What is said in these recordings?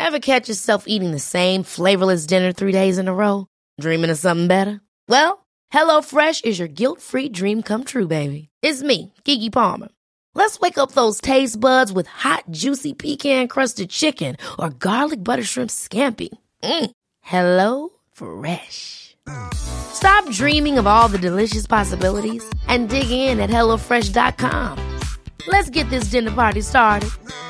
Ever catch yourself eating the same flavorless dinner 3 days in a row? Dreaming of something better? Well, HelloFresh is your guilt-free dream come true, baby. It's me, Keke Palmer. Let's wake up those taste buds with hot, juicy pecan-crusted chicken or garlic butter shrimp scampi. Hello Fresh. Stop dreaming of all the delicious possibilities and dig in at HelloFresh.com. Let's get this dinner party started.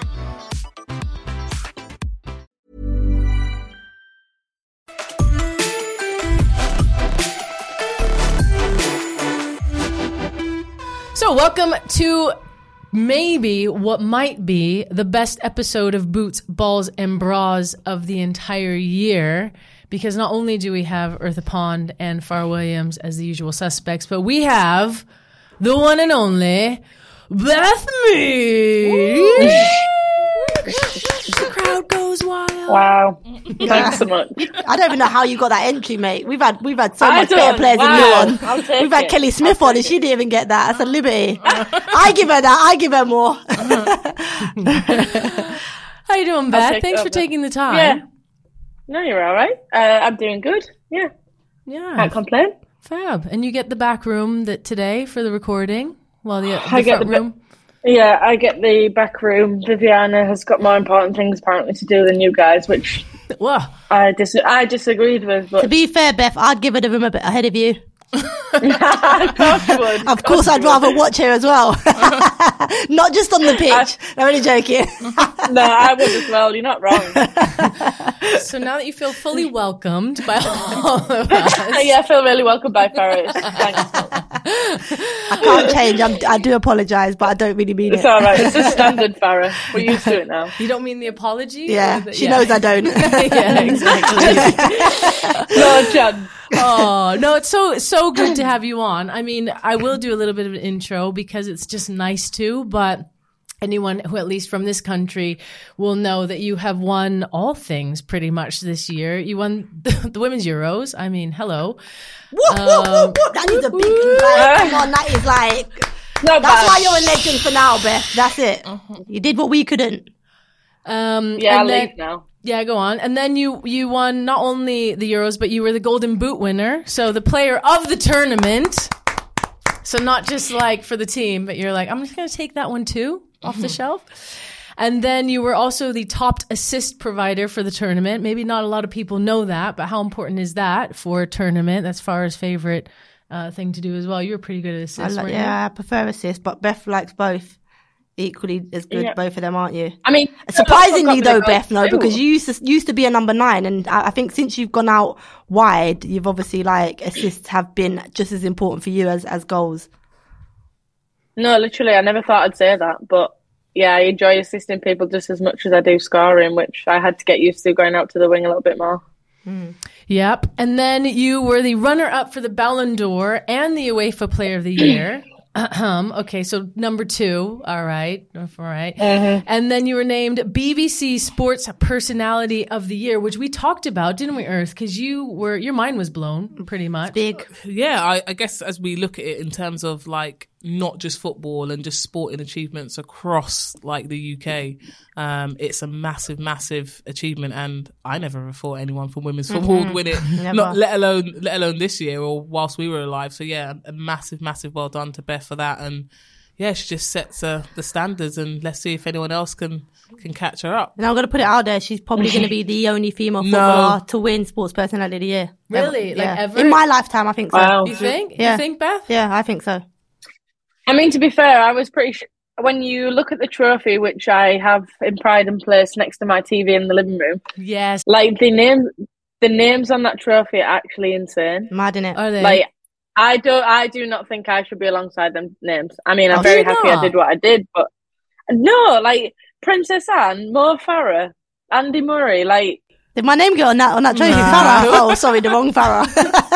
So welcome to maybe what might be the best episode of Boots, Balls, and Bras of the entire year. Because not only do we have Eartha Pond and Farrah Williams as the usual suspects, but we have the one and only Beth Mead. The crowd goes wild. Wow. Thanks so much. I don't even know how you got that entry, mate. We've had so much better players than you on. We've had Kelly Smith on and she didn't even get that. That's a liberty. I give her that. I give her more. How you doing, Beth? Thanks for taking the time. Yeah. No, you're all right. I'm doing good. Yeah. Can't complain. Fab. And you get the back room today for the recording? Well, the front room? Yeah, I get the back room. Viviana has got more important things apparently to do than you guys, which I disagreed with. But to be fair, Beth, I'd give her the room a bit ahead of you. Of course you would. Of course, I'd rather watch her as well. Not just on the pitch. I'm only joking. No, I would as well. You're not wrong. So now that you feel fully welcomed by all of us. Yeah, I feel really welcomed by Farrah. Thanks. I can't change. I do apologise, but I don't really mean it. It's all right. It's a standard, Farrah. We're used to it now. You don't mean the apology? Yeah, she knows I don't. Yeah, exactly. No chance. Oh, no, it's so good to have you on. I mean, I will do a little bit of an intro because it's just nice to, but anyone who at least from this country will know that you have won all things pretty much this year. You won the Women's Euros. I mean, hello. What? That is a big, come on, that is like, that's why you're a legend for now, Beth. That's it. You did what we couldn't. I'll leave now. Yeah, go on. And then you won not only the Euros, but you were the Golden Boot winner. So the player of the tournament. So not just like for the team, but you're like, I'm just going to take that one too off the shelf. And then you were also the top assist provider for the tournament. Maybe not a lot of people know that, but how important is that for a tournament? That's Farah's favorite thing to do as well. You were pretty good at assists, weren't you? I prefer assists, but Beth likes both. Equally as good, both of them, aren't you? I mean, surprisingly though, Beth, no, because you used to be a number 9, and I think since you've gone out wide, you've obviously assists have been just as important for you as goals. No, literally, I never thought I'd say that, but yeah, I enjoy assisting people just as much as I do scoring, which I had to get used to going out to the wing a little bit more. Yep, and then you were the runner-up for the Ballon d'Or and the UEFA Player of the Year. Okay, so number 2. All right. And then you were named BBC Sports Personality of the Year, which we talked about, didn't we, Earth? Because your mind was blown, pretty much. It's big. Yeah, I guess as we look at it in terms of not just football and just sporting achievements across the UK, it's a massive achievement, and I never thought anyone from women's football would win it. Not let alone this year or whilst we were alive. So yeah, a massive well done to Beth for that, and yeah, she just sets the standards, and let's see if anyone else can catch her up. And I'm going to put it out there, she's probably going to be the only female footballer to win Sports Personality of the Year. Really? Ever? In my lifetime, I think so. Wow. You think? Yeah. You think, Beth? Yeah, I think so. I mean, to be fair, I was pretty sure when you look at the trophy, which I have in pride and place next to my TV in the living room. Yes. The names on that trophy are actually insane. Mad, innit? Are they? I do not think I should be alongside them names. I mean, I'm very happy I did what I did, but no, Princess Anne, Mo Farah, Andy Murray, Did my name get on that trophy? No. Farah? Oh, sorry, the wrong Farah.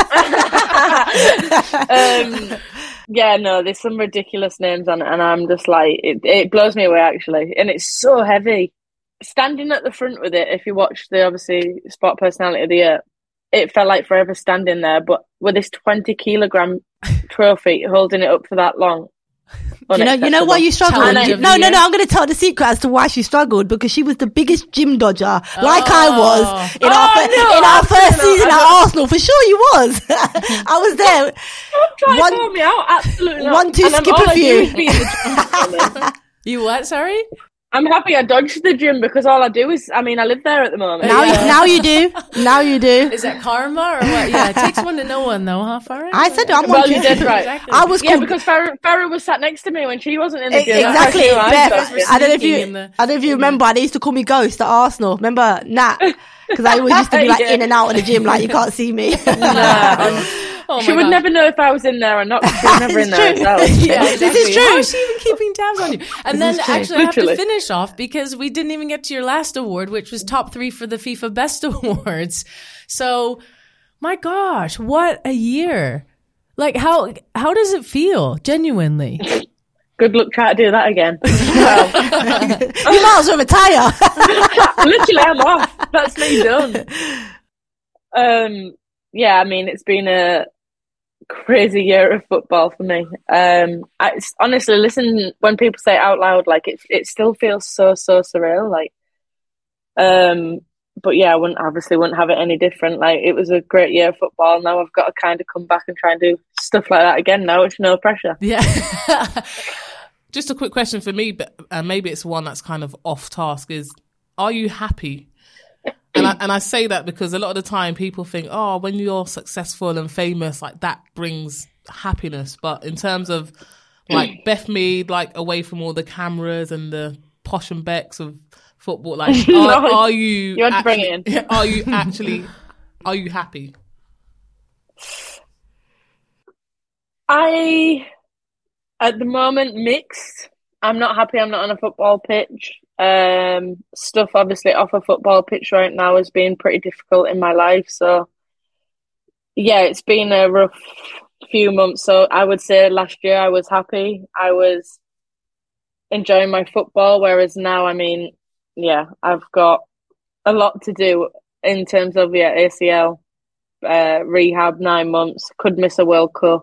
Yeah, no, there's some ridiculous names on it, and I'm just it blows me away, actually. And it's so heavy. Standing at the front with it, if you watch the, obviously, Sport Personality of the Year, it felt like forever standing there, but with this 20-kilogram trophy, holding it up for that long, You know why you struggled? Challenge No, of the year. I'm going to tell the secret as to why she struggled, because she was the biggest gym dodger, like I was in our first season at Arsenal. For sure, you was. I was there. Don't try to call me out. Absolutely not. 1, 2, And skip all a I do few. is be in the gym. You what? Sorry. I'm happy I dodged the gym because all I do is, I live there at the moment. Now you do. Now you do. Is that karma or what? Yeah, it takes one to know one, though, huh, Farah? I said I'm Well, on you did right. Exactly. I was Yeah, called because Farah was sat next to me when she wasn't in the gym. exactly. That's how I Beth, dodged it. I don't know if Sneaking you. in the- I don't know if you remember. They used to call me Ghost at Arsenal. Remember Nat? Because I always used to be like Yeah. in and out of the gym, like you can't see me. Oh She my would God. never know if I was in there or not. 'Cause She was never in It's there true. herself. Yeah, This exactly. is true. How is she even keeping tabs on you? And then is true. actually I have to Literally. finish off because we didn't even get to your last award, which was top 3 for the FIFA Best Awards. So, my gosh, what a year. Like, how does it feel? Genuinely. Good luck trying to do that again. Well, You might as well retire. literally, I'm off. That's me done. Yeah, it's been a crazy year of football for me. Honestly, listen, when people say it out loud, like it still feels so surreal. Like, but yeah, I wouldn't have it any different. Like, it was a great year of football. Now I've got to kind of come back and try and do stuff like that again. Now it's no pressure. Yeah. Just a quick question for me, but maybe it's one that's kind of off task, is, are you happy? And I say that because a lot of the time people think, oh, when you're successful and famous, like that brings happiness. But in terms of like Beth Mead, like away from all the cameras and the posh and becks of football, like are you? You had to bring it in. Are you happy? At the moment, mixed. I'm not happy I'm not on a football pitch. Stuff obviously off a football pitch right now has been pretty difficult in my life. So yeah, it's been a rough few months. So I would say last year I was happy. I was enjoying my football, whereas now, I've got a lot to do in terms of ACL, rehab, 9 months, could miss a World Cup.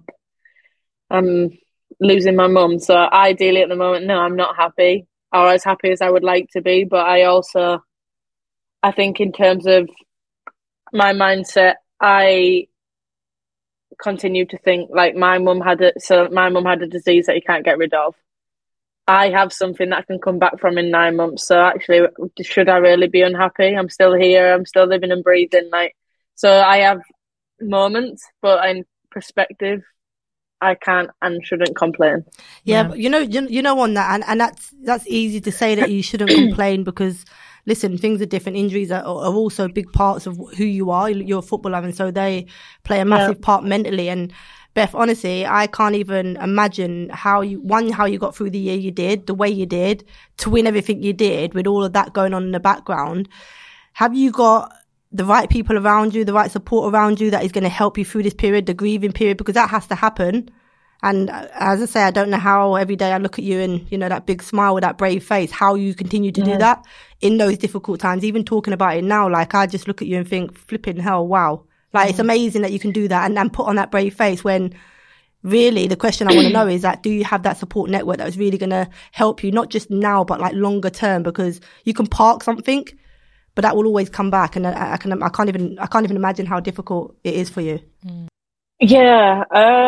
Losing my mum. So ideally at the moment, no, I'm not happy or as happy as I would like to be. But I think in terms of my mindset, I continue to think like my mum had a disease that you can't get rid of. I have something that can come back from in 9 months. So actually, should I really be unhappy? I'm still here. I'm still living and breathing. So I have moments, but in perspective, I can't and shouldn't complain. Yeah, but you know on that, and that's easy to say that you shouldn't complain, because listen, things are different. Injuries are also big parts of who you are. You're a footballer, and so they play a massive part mentally. And Beth, honestly, I can't even imagine how you got through the year you did, the way you did, to win everything you did with all of that going on in the background. Have you got the right people around you, the right support around you that is going to help you through this period, the grieving period, because that has to happen. And as I say, I don't know how every day I look at you and, that big smile with that brave face, how you continue to do that in those difficult times. Even talking about it now, like I just look at you and think, flipping hell, wow. Like it's amazing that you can do that and put on that brave face when really the question I want to know is that, do you have that support network that is really going to help you, not just now, but like longer term? Because you can park something, but that will always come back, and I can't even imagine how difficult it is for you. Yeah,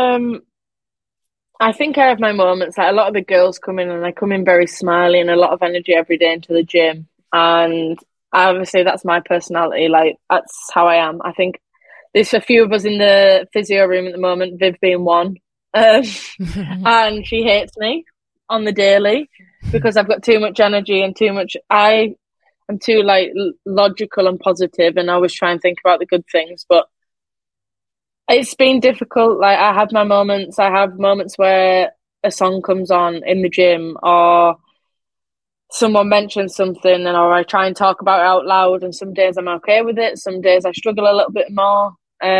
I think I have my moments. Like a lot of the girls come in, and I come in very smiley and a lot of energy every day into the gym. And obviously, that's my personality. Like that's how I am. I think there's a few of us in the physio room at the moment. Viv being one, and she hates me on the daily because I've got too much energy and too much. I'm too logical and positive, and I always try and think about the good things. But it's been difficult. Like I have my moments. I have moments where a song comes on in the gym, or someone mentions something, or I try and talk about it out loud. And some days I'm okay with it. Some days I struggle a little bit more.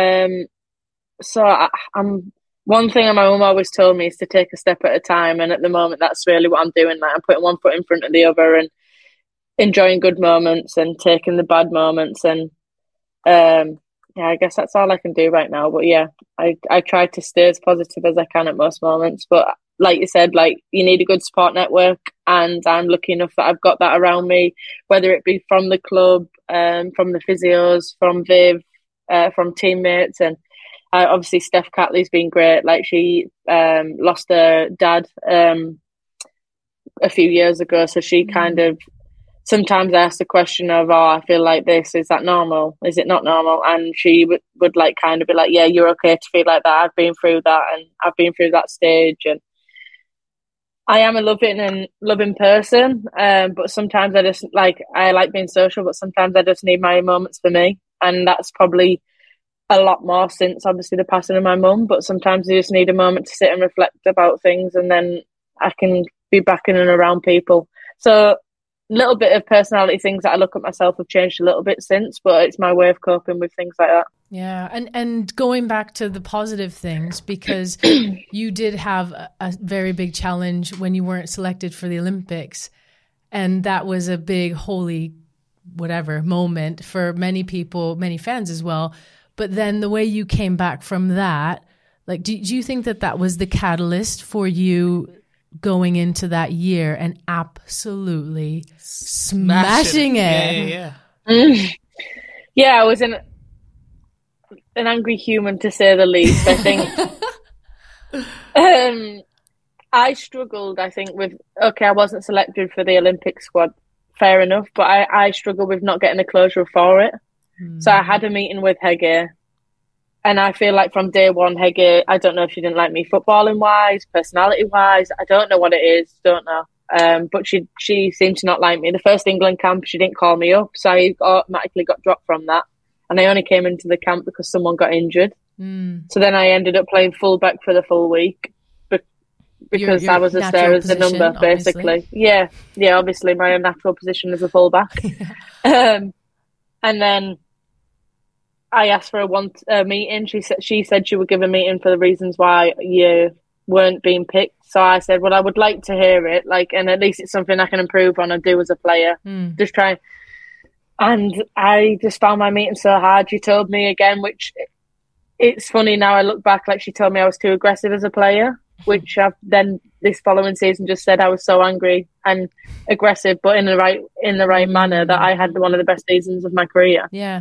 So I'm. One thing my mum always told me is to take a step at a time, and at the moment that's really what I'm doing. Like I'm putting one foot in front of the other and enjoying good moments and taking the bad moments, and I guess that's all I can do right now. But yeah, I try to stay as positive as I can at most moments, but like you said, like you need a good support network, and I'm lucky enough that I've got that around me, whether it be from the club, from the physios, from Viv, from teammates, and obviously Steph Catley's been great. Like she lost her dad a few years ago, so she kind of, sometimes I ask the question of, I feel like this, is that normal? Is it not normal? And she would like kind of be like, yeah, you're okay to feel like that. I've been through that, and I've been through that stage, and I am a loving person. But sometimes I like being social, but sometimes I just need my moments for me, and that's probably a lot more since obviously the passing of my mum. But sometimes you just need a moment to sit and reflect about things, and then I can be back in and around people. So little bit of personality things that I look at myself have changed a little bit since, but it's my way of coping with things like that. Yeah. And going back to the positive things, because you did have a very big challenge when you weren't selected for the Olympics. And that was a big holy whatever moment for many people, many fans as well. But then the way you came back from that, like, do you think that was the catalyst for you going into that year and absolutely smashing it? Yeah, I was an angry human, to say the least. I think I struggled, I think, with, I wasn't selected for the Olympic squad, fair enough, but I struggled with not getting the closure for it. So I had a meeting with Hege, and I feel like from day one, Hege, I don't know if she didn't like me footballing wise, personality wise, I don't know what it is, don't know. But she seemed to not like me. The first England camp, she didn't call me up, so I automatically got dropped from that. And I only came into the camp because someone got injured. So then I ended up playing fullback for the full week because I was as there as the number, basically. Yeah, obviously my natural position is a fullback. And then I asked for a meeting. She said she would give a meeting for the reasons why you weren't being picked. So I said, well, I would like to hear it, like, and at least it's something I can improve on and do as a player. Just try. And I just found my meeting so hard. She told me again, which it's funny now I look back, like she told me I was too aggressive as a player, which I've then this following season just said I was so angry and aggressive, but in the right manner, that I had one of the best seasons of my career. Yeah.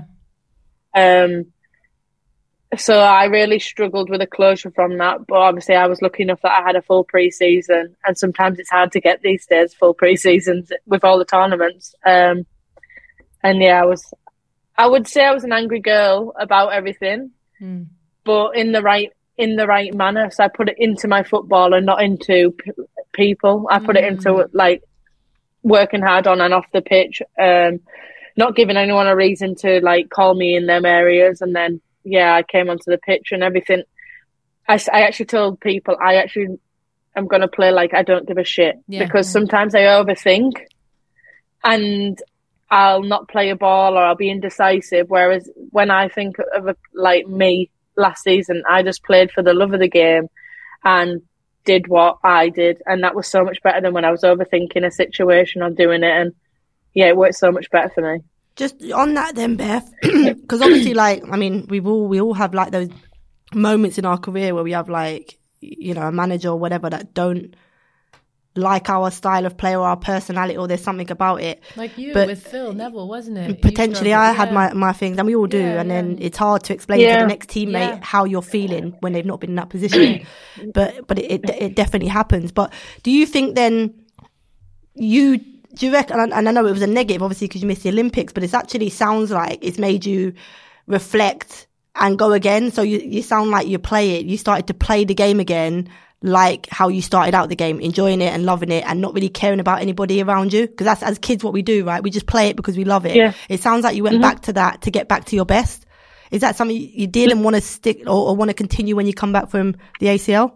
So I really struggled with a closure from that, but obviously I was lucky enough that I had a full pre-season, and sometimes it's hard to get these days full pre-seasons with all the tournaments. And yeah, I would say I was an angry girl about everything, but in the right manner. So I put it into my football and not into people. I put it into like working hard on and off the pitch, not giving anyone a reason to like call me in them areas. And then, I came onto the pitch and everything. I actually told people I'm going to play like I don't give a shit, because sometimes I overthink and I'll not play a ball or I'll be indecisive. Whereas when I think of like me last season, I just played for the love of the game and did what I did. And that was so much better than when I was overthinking a situation or doing it. And it worked so much better for me. Just on that then, Beth, because obviously, like, I mean, we all have like those moments in our career where we have like, a manager or whatever that don't like our style of play or our personality, or there's something about it. Like with Phil Neville, wasn't it? Potentially, I had my things, and we all do, and then it's hard to explain to the next teammate how you're feeling when they've not been in that position. but it definitely happens. But do you think then do you reckon, and I know it was a negative, obviously, because you missed the Olympics, but it actually sounds like it's made you reflect and go again. So you sound like you started to play the game again, like how you started out the game, enjoying it and loving it and not really caring about anybody around you. Because that's, as kids, what we do, right? We just play it because we love it. Yeah. It sounds like you went back to that to get back to your best. Is that something you did and want to stick or want to continue when you come back from the ACL?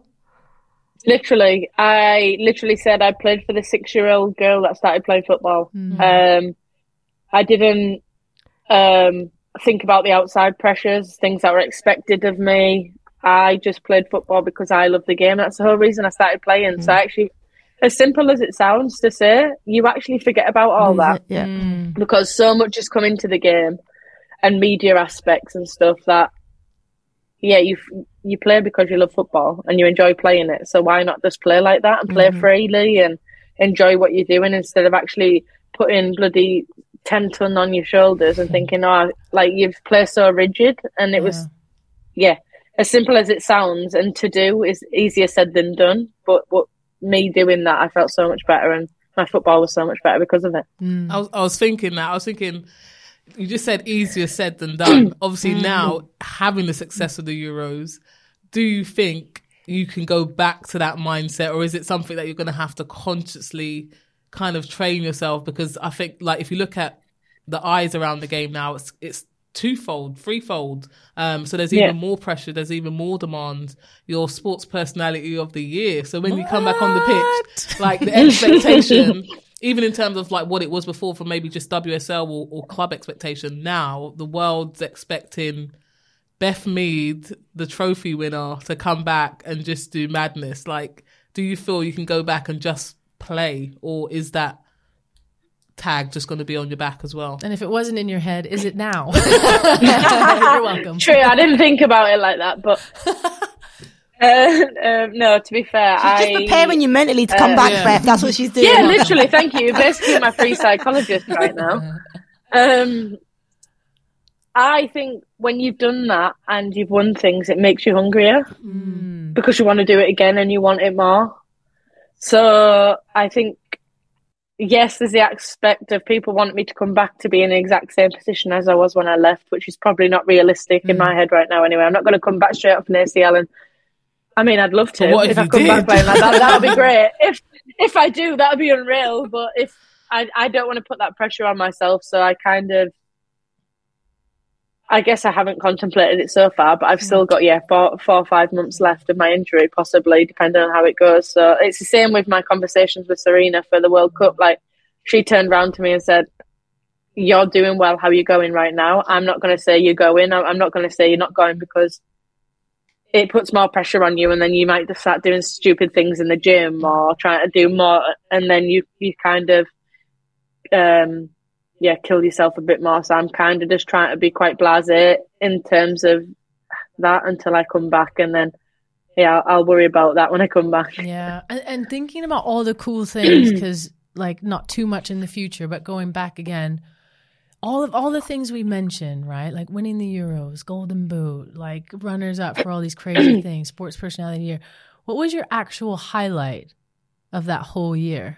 I literally said I played for the 6-year-old girl that started playing football. I didn't think about the outside pressures, things that were expected of me. I just played football because I love the game. That's the whole reason I started playing. So actually, as simple as it sounds to say, you actually forget about all that. Because so much has come into the game and media aspects and stuff that yeah, you play because you love football and you enjoy playing it. So why not just play like that and play freely and enjoy what you're doing instead of actually putting bloody 10 ton on your shoulders and thinking, oh, like you've played so rigid. And it was, as simple as it sounds, and to do is easier said than done. But me doing that, I felt so much better, and my football was so much better because of it. I was thinking that. I was thinking, you just said easier said than done. Obviously now, having the success of the Euros, do you think you can go back to that mindset, or is it something that you're going to have to consciously kind of train yourself? Because I think, like, if you look at the eyes around the game now, it's twofold, threefold. So there's even more pressure, there's even more demand. Your sports personality of the year. So when you come back on the pitch, like the expectation, even in terms of like what it was before for maybe just WSL or club expectation, now the world's expecting Beth Mead, the trophy winner, to come back and just do madness. Like, do you feel you can go back and just play, or is that tag just going to be on your back as well? And if it wasn't in your head, is it now? You're welcome. True, I didn't think about it like that, but no, to be fair, she's just preparing you mentally to come back, Beth. That's what she's doing. Yeah, literally. Thank you. You're basically my free psychologist right now. I think when you've done that and you've won things, it makes you hungrier because you want to do it again and you want it more. So I think, yes, there's the aspect of people want me to come back to be in the exact same position as I was when I left, which is probably not realistic in my head right now anyway. I'm not going to come back straight off an ACL, and I mean, I'd love to. If I come back playing like that would be great. If I do, that would be unreal. But if I don't want to put that pressure on myself, so I guess I haven't contemplated it so far, but I've still got 4 or 5 months left of my injury, possibly, depending on how it goes. So it's the same with my conversations with Serena for the World Cup. Like, she turned around to me and said, "You're doing well. How are you going right now?" I'm not going to say you're going. I'm not going to say you're not going, because it puts more pressure on you, and then you might just start doing stupid things in the gym or trying to do more, and then you kind of kill yourself a bit more. So I'm kind of just trying to be quite blasé in terms of that until I come back, and then I'll worry about that when I come back. Yeah, and thinking about all the cool things, because like not too much in the future, but going back again, all the things we mentioned, right? Like winning the Euros, Golden Boot, like runners up for all these crazy things, sports personality of the year. What was your actual highlight of that whole year?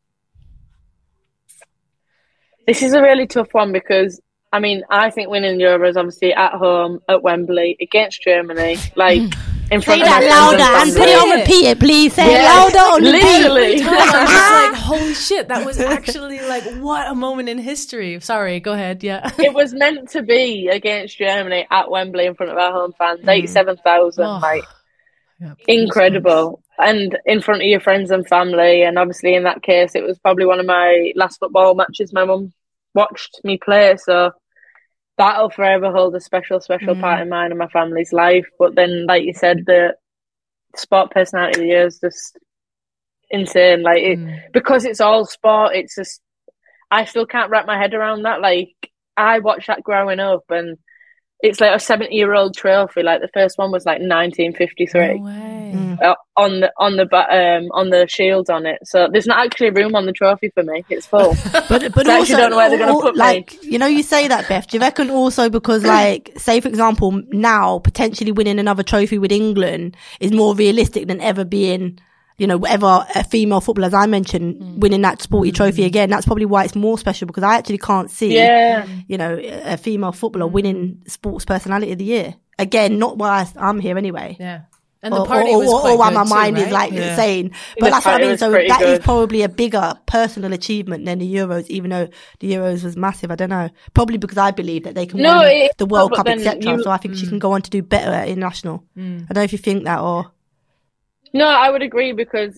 This is a really tough one because, I mean, I think winning the Euros, obviously at home, at Wembley, against Germany, like in front Say of that louder and put it on repeat it, please. Say it louder on literally. Every time I was just like, holy shit, that was actually like, what a moment in history. Sorry, go ahead. Yeah. It was meant to be against Germany at Wembley in front of our home fans, 87,000, like incredible. And in front of your friends and family. And obviously in that case, it was probably one of my last football matches my mum watched me play. So that'll forever hold a special part in mine and my family's life. But then, like you said, the sport personality of the year is just insane. Like because it's all sport, it's just, I still can't wrap my head around that. Like, I watched that growing up, and it's like a 70-year-old trophy. Like the first one was like 1953. No way. On the shield on it. So there's not actually room on the trophy for me. It's full. But so I also, don't know where they're going to put like, me. you know, you say that, Beth. Do you reckon also because, like, say for example, now potentially winning another trophy with England is more realistic than ever being, you know, ever a female footballer, as I mentioned, winning that sporty trophy again? That's probably why it's more special, because I actually can't see, you know, a female footballer winning sports personality of the year again. Not while I'm here anyway. Yeah. And the party was quite while good my mind too, is right? like insane. But that's what I mean. So that is probably a bigger personal achievement than the Euros, even though the Euros was massive. I don't know. Probably because I believe that they can win the World Cup, etc. So I think she can go on to do better at international. I don't know if you think that or. No, I would agree, because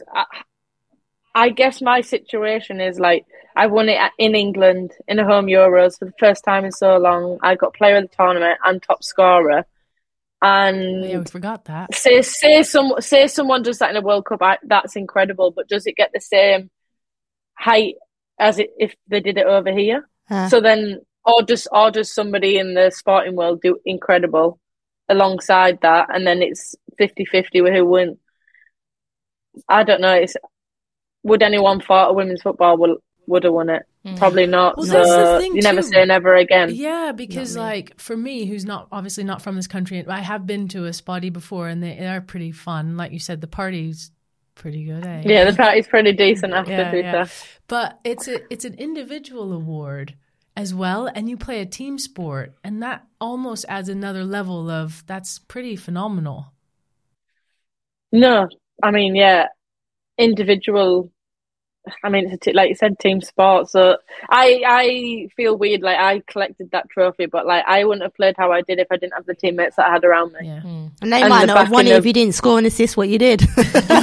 I guess my situation is like, I won it in England in a home Euros for the first time in so long. I got player of the tournament and top scorer. And yeah, we forgot that. Say someone does that in a World Cup, that's incredible. But does it get the same height as if they did it over here? So then, or does somebody in the sporting world do incredible alongside that, and then it's 50-50 with who wins. I don't know. Would anyone thought a women's football would have won it? Probably not. Well, so that's the thing, you never too. say never again. Yeah, because like for me, who's obviously not from this country, I have been to a spotty before, and they are pretty fun. Like you said, the party's pretty good, eh? Yeah, the party's pretty decent after. Yeah. But it's an individual award as well, and you play a team sport, and that almost adds another level of that's pretty phenomenal. No, I mean, yeah, individual. I mean, it's like you said, team sport. So I feel weird. Like I collected that trophy, but like I wouldn't have played how I did if I didn't have the teammates that I had around me. Yeah. And they might not have won it if you didn't score and assist what you did. If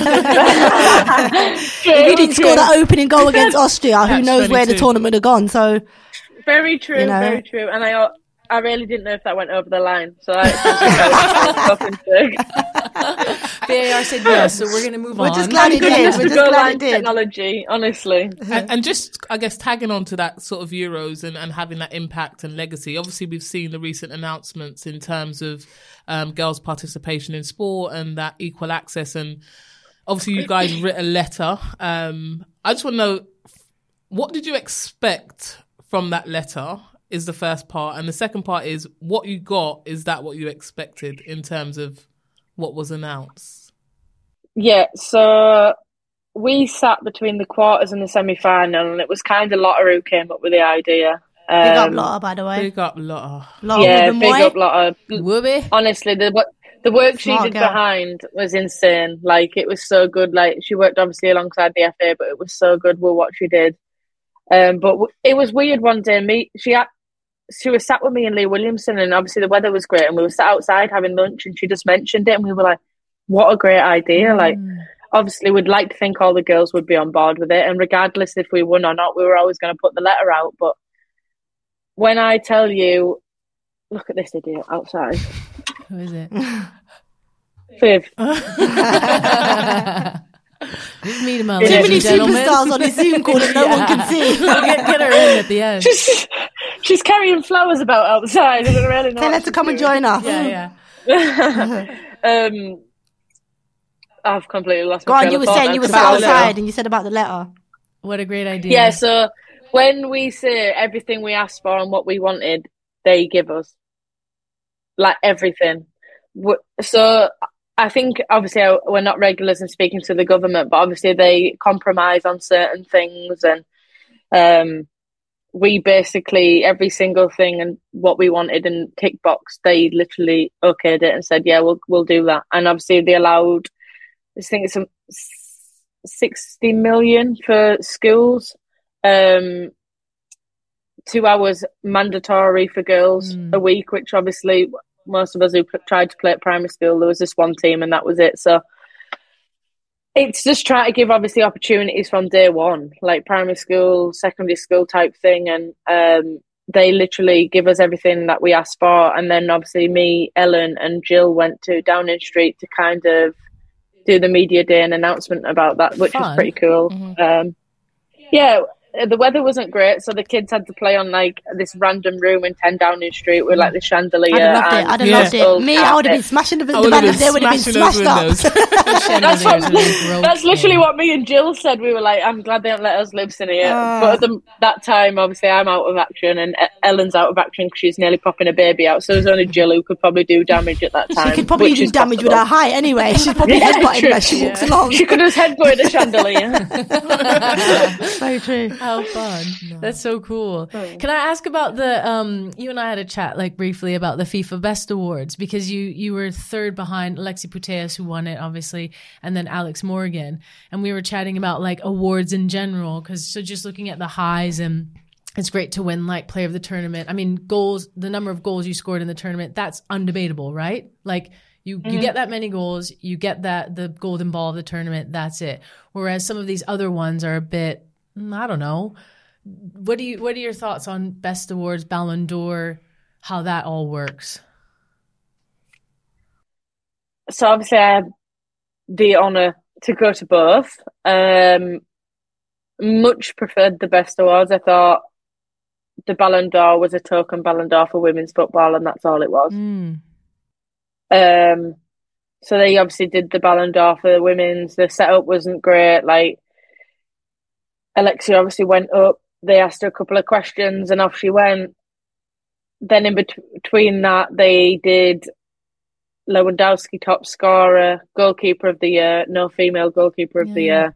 you didn't score that opening goal against Austria, who knows where the tournament had gone? So very true, very true. And I really didn't know if that went over the line. So I VAR said yes, so we're going to move on. We're just glad it did. We're just glad it did. Technology, honestly. And just, I guess, tagging on to that sort of Euros and having that impact and legacy. Obviously, we've seen the recent announcements in terms of girls' participation in sport and that equal access. And obviously, you guys wrote a letter. I just want to know, what did you expect from that letter? Is the first part. And the second part is, what you got, is that what you expected in terms of what was announced? Yeah, so we sat between the quarters and the semi-final, and it was kind of Lotta who came up with the idea. Big up Lotta, by the way. Big up Lotta. Yeah, big up Lotta. Whoopie. Honestly, the work she did behind was insane. Like, it was so good. Like, she worked obviously alongside the FA, but it was so good with what she did. But it was weird one day. She was sat with me and Lee Williamson, and obviously the weather was great, and we were sat outside having lunch, and she just mentioned it, and we were like, what a great idea. Like, obviously we'd like to think all the girls would be on board with it, and regardless if we won or not, we were always going to put the letter out. But when I tell you, look at this idiot outside. Who is it? Viv. Meet him up, Too many ladies and gentlemen. superstars on his Zoom call that no one can see. Get her in at the end. She's carrying flowers about outside. I don't really know. Tell her to come and join us. Yeah. I've completely lost Go my on, train you of were thought saying now, you were 'cause sat I don't know. outside and you said about the letter. What a great idea. Yeah, so when we say everything we asked for and what we wanted, they give us. Like, everything. So I think, obviously, we're not regulars in speaking to the government, but obviously they compromise on certain things, and we basically, every single thing and what we wanted and tick box, they literally okayed it and said, yeah, we'll do that. And obviously they allowed, I think it's 60 million for schools, 2 hours mandatory for girls a week, which obviously most of us who tried to play at primary school, there was this one team and that was it. So it's just trying to give obviously opportunities from day one, like primary school, secondary school type thing. And they literally give us everything that we asked for. And then obviously me, Ellen and Jill went to Downing Street to kind of do the media day and announcement about that, which was pretty cool. Yeah, the weather wasn't great, so the kids had to play on like this random room in 10 Downing Street with like the chandelier. I'd have loved it. Me, I would have been smashing the banners. They would have been smashed up. That's literally what me and Jill said. We were like, I'm glad they don't let us live in here. But at that time, obviously, I'm out of action and Ellen's out of action because she's nearly popping a baby out. So there's only Jill who could probably do damage at that time. She could probably do damage with her height anyway. She's probably headbutting as she walks along. She could have headbutted a chandelier. So true. How fun. That's so cool. Can I ask about the, you and I had a chat like briefly about the FIFA Best Awards, because you were third behind Alexi Putellas, who won it obviously, and then Alex Morgan. And we were chatting about like awards in general, so just looking at the highs, and it's great to win like player of the tournament. I mean, goals, the number of goals you scored in the tournament, that's undebatable, right? Like you get that many goals, you get the golden ball of the tournament, that's it. Whereas some of these other ones are a bit, I don't know. What are your thoughts on Best Awards, Ballon d'Or, how that all works? So obviously I had the honour to go to both. Much preferred the Best Awards. I thought the Ballon d'Or was a token Ballon d'Or for women's football, and that's all it was. So they obviously did the Ballon d'Or for the women's. The setup wasn't great. Like, Alexia obviously went up. They asked her a couple of questions and off she went. Then in between that, they did Lewandowski top scorer, goalkeeper of the year, no female goalkeeper of the year.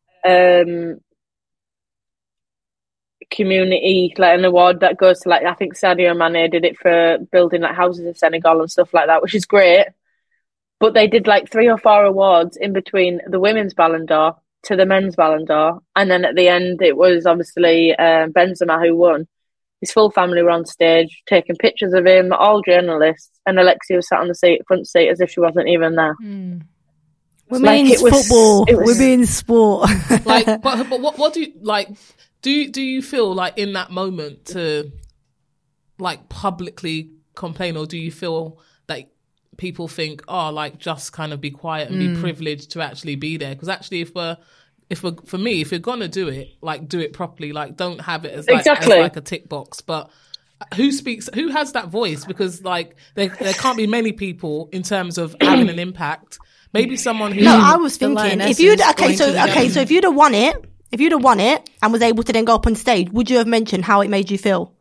Community, like an award that goes to, like, I think Sadio Mane did it for building like houses in Senegal and stuff like that, which is great. But they did like 3 or 4 awards in between the women's Ballon d'Or to the men's Ballon d'Or. And then at the end, it was obviously Benzema who won. His full family were on stage taking pictures of him, all journalists. And Alexia was sat on the front seat as if she wasn't even there. Women's football, women's sport. Like, but what do you, like, do you feel like in that moment to like publicly complain, or do you feel like people think, oh, like, just kind of be quiet and be privileged to actually be there? Because actually, if you're gonna do it, like, do it properly. Like, don't have it as like, exactly. as like a tick box. But who has that voice? Because like there can't be many people in terms of having an impact. Maybe someone who. No, I was thinking if you'd so if you'd have won it and was able to then go up on stage, would you have mentioned how it made you feel?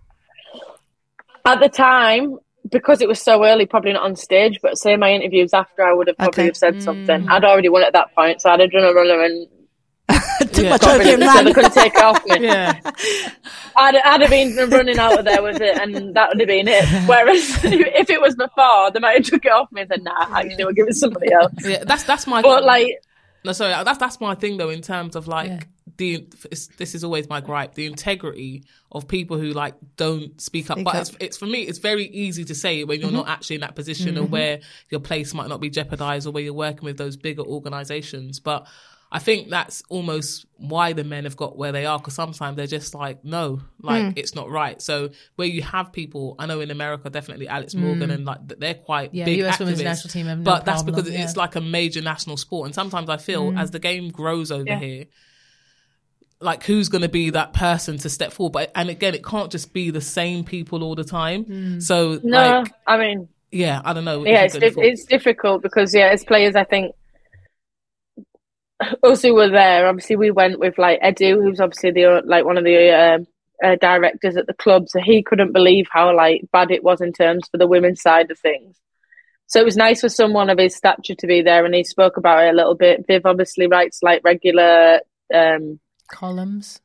At the time, because it was so early, probably not on stage, but say my interviews after, I would have probably have said something. I'd already won at that point, so I'd have done a runner and took my trophy and so ran. they couldn't take it off me. Yeah. I'd have been running out of there with it, and that would have been it. Whereas if it was before, they might have took it off me and said, "Nah, actually, we'll give it to somebody else." Yeah, that's my. But like, no, sorry, that's my thing though. In terms of like this is always my gripe: the integrity of people who like don't speak up. But it's for me, it's very easy to say when you're not actually in that position, or where your place might not be jeopardized, or where you're working with those bigger organizations. But I think that's almost why the men have got where they are, because sometimes they're just like, no, like it's not right. So where you have people, I know in America, definitely Alex Morgan, and like they're quite big US activists, women's national team have no but that's problem, because it's like a major national sport. And sometimes I feel as the game grows over here, like who's going to be that person to step forward? But and again, it can't just be the same people all the time. So no, like, I mean, yeah, I don't know. Yeah, it's difficult because as players, I think us who were there, obviously we went with like Edu, who's obviously one of the directors at the club, so he couldn't believe how like bad it was in terms for the women's side of things. So it was nice for someone of his stature to be there, and he spoke about it a little bit. Viv obviously writes like regular columns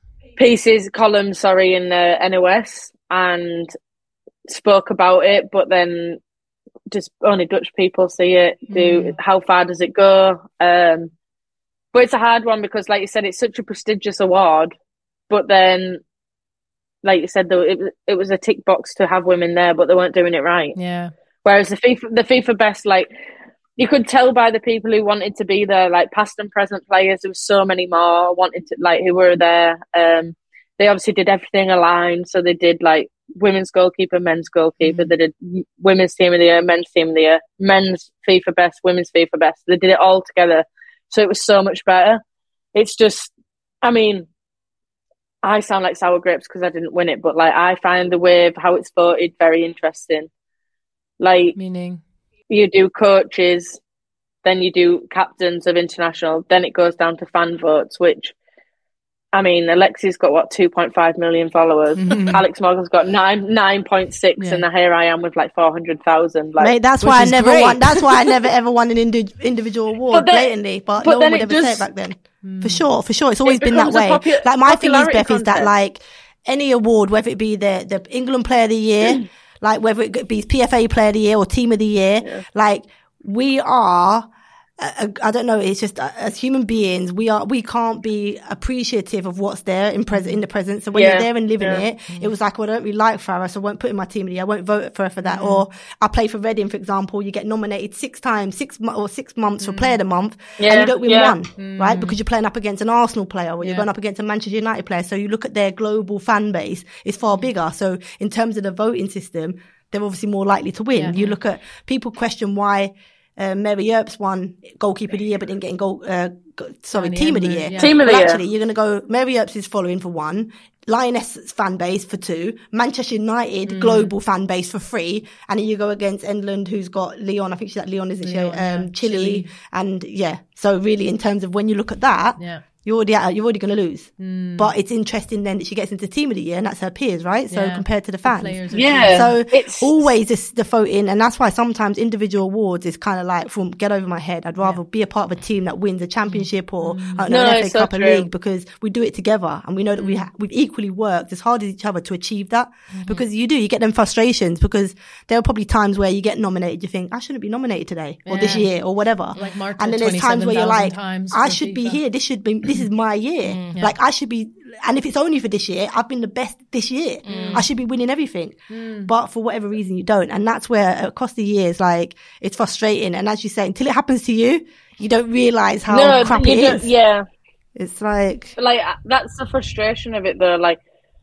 in NOS, and spoke about it, but then just only Dutch people see it. How far does it go? But it's a hard one because, like you said, it's such a prestigious award. But then, like you said, though, it was a tick box to have women there, but they weren't doing it right. Yeah. Whereas the FIFA Best, like, you could tell by the people who wanted to be there, like past and present players. There was so many more wanted to, like, who were there. They obviously did everything aligned. So they did like women's goalkeeper, men's goalkeeper. They did women's team of the year, men's team of the year, men's FIFA Best, women's FIFA Best. They did it all together. So it was so much better. It's just, I mean, I sound like sour grapes because I didn't win it, but like I find the way of how it's voted very interesting. Like, meaning you do coaches, then you do captains of international, then it goes down to fan votes, which, I mean, Alexi's got 2.5 million followers. Alex Morgan's got 9.6, and here I am with like 400,000. Like, mate, that's why I never won. That's why I never ever won an individual award blatantly. But no one would ever say it back then. For sure, it's always been that way. Like my thing is, Beth, is that like any award, whether it be the England Player of the Year, like whether it be PFA Player of the Year or Team of the Year, like we are. I don't know. It's just as human beings, we can't be appreciative of what's there in the present. So when you're there and living it, it was like, well, I don't really like Farah, so I won't put in my team of the year. I won't vote for her for that. Or I play for Reading, for example. You get nominated 6 months for Player of the Month, and you don't win one, right? Because you're playing up against an Arsenal player, or you're going up against a Manchester United player. So you look at their global fan base; it's far bigger. So in terms of the voting system, they're obviously more likely to win. You look at people question why. Mary Earps won goalkeeper of the year, but didn't get in team of the year. Yeah. Team of the year. Actually, you're going to go Mary Earps is following for 1, Lioness fan base for 2, Manchester United global fan base for 3, and then you go against England, who's got Leon. I think she's at Leon, isn't she? Chile, and So really, in terms of when you look at that, you're already going to lose. But it's interesting then that she gets into team of the year, and that's her peers, right? So compared to the fans, so it's always the voting, and that's why sometimes individual awards is kind of like, from get over my head. I'd rather be a part of a team that wins a championship or an FA Cup and League, because we do it together, and we know that we've equally worked as hard as each other to achieve that. Because you get them frustrations, because there are probably times where you get nominated, you think, I shouldn't be nominated today or this year or whatever, like and then there's times where you're like, I should be here. This is my year. Like, I should be, and if it's only for this year, I've been the best this year. I should be winning everything. But for whatever reason, you don't. And that's where across the years, like, it's frustrating. And as you say, until it happens to you, you don't realize how crap it is. Yeah. It's like that's the frustration of it, though. Like,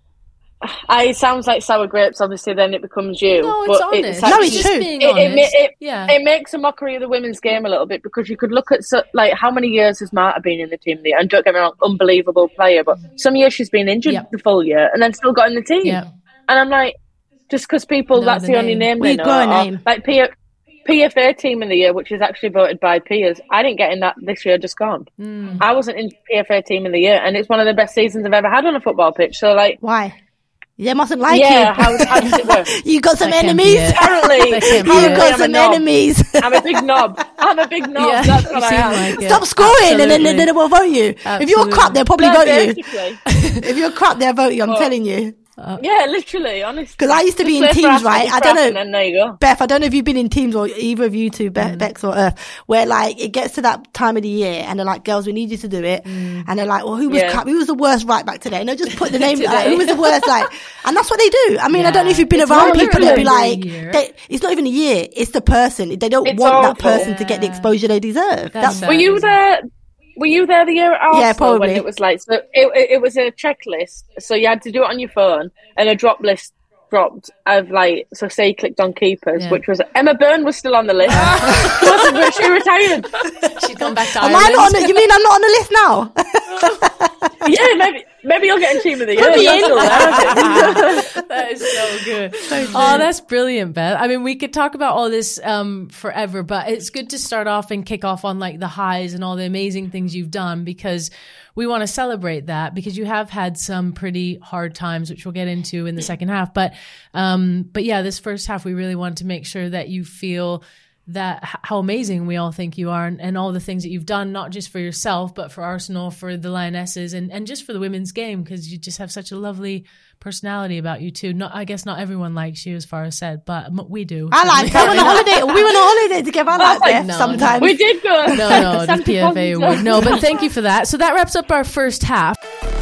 it sounds like sour grapes, obviously, then it becomes you. No, it's but honest. It's actually, it's true. Being honest. It makes a mockery of the women's game a little bit, because you could look at, like, how many years has Marta been in the team? And don't get me wrong, unbelievable player, but some years she's been injured the full year and then still got in the team. And I'm like, just because people, that's the only name they know. Got a name. Like PFA team of the year, which is actually voted by peers. I didn't get in that this year, just gone. I wasn't in PFA team of the year, and it's one of the best seasons I've ever had on a football pitch. So, like, why? They mustn't like you. How does it work? You got some enemies. Apparently, you got some enemies. I'm a big knob. That's what I am. Like Stop scoring, and then they will vote you. Absolutely. If you're crap, they'll probably vote you. Basically. If you're crap, they'll vote you. I'm telling you. Yeah, literally, honestly. Because I used to be in teams, right? I don't know, and then there you go. Beth, I don't know if you've been in teams, or either of you two, Bex or Earth, where, like, it gets to that time of the year and they're like, girls, we need you to do it. And they're like, well, who was the worst right back today? And they'll just put the name, like, who was the worst, like, and that's what they do. I mean, I don't know if you've been around people that be like, it's not even a year, it's the person. They don't want that person to get the exposure they deserve. Were you there? Were you there the year at Arsenal? Yeah, probably. When it was like, so it was a checklist, so you had to do it on your phone, and a drop list dropped of, like, so say you clicked on keepers, which was Emma Byrne was still on the list. She retired. She'd gone back to Am Ireland. I not on the, you mean I'm not on the list now? Yeah, maybe you'll get a team of the year. That is so good. Oh, that's brilliant, Beth. I mean, we could talk about all this forever, but it's good to start off and kick off on, like, the highs and all the amazing things you've done, because we want to celebrate that, because you have had some pretty hard times, which we'll get into in the second half. But yeah, this first half, we really want to make sure that you feel that how amazing we all think you are, and all the things that you've done, not just for yourself, but for Arsenal, for the Lionesses, and just for the women's game, because you just have such a lovely personality about you too. I guess not everyone likes you, as far as said, but we do. I like her. We went on holiday together. I like Beth sometimes. We did go. No, the PFA award. No, but thank you for that. So that wraps up our first half.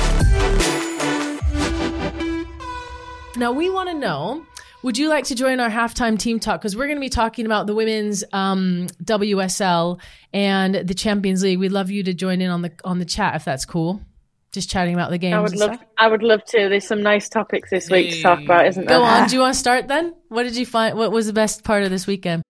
Now we want to know, would you like to join our halftime team talk? Because we're going to be talking about the women's WSL and the Champions League. We'd love you to join in on the chat, if that's cool. Just chatting about the games. I would love to. There's some nice topics this week to talk about, isn't there? Go on. Do you want to start then? What did you find? What was the best part of this weekend?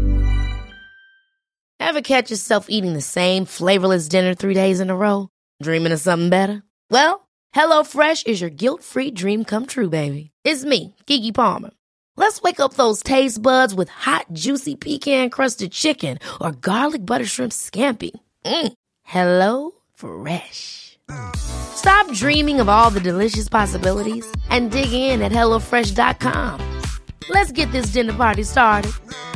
Ever catch yourself eating the same flavorless dinner 3 days in a row? Dreaming of something better? Well, HelloFresh is your guilt-free dream come true, baby. It's me, Keke Palmer. Let's wake up those taste buds with hot, juicy pecan-crusted chicken or garlic butter shrimp scampi. Hello Fresh. Stop dreaming of all the delicious possibilities and dig in at HelloFresh.com. Let's get this dinner party started.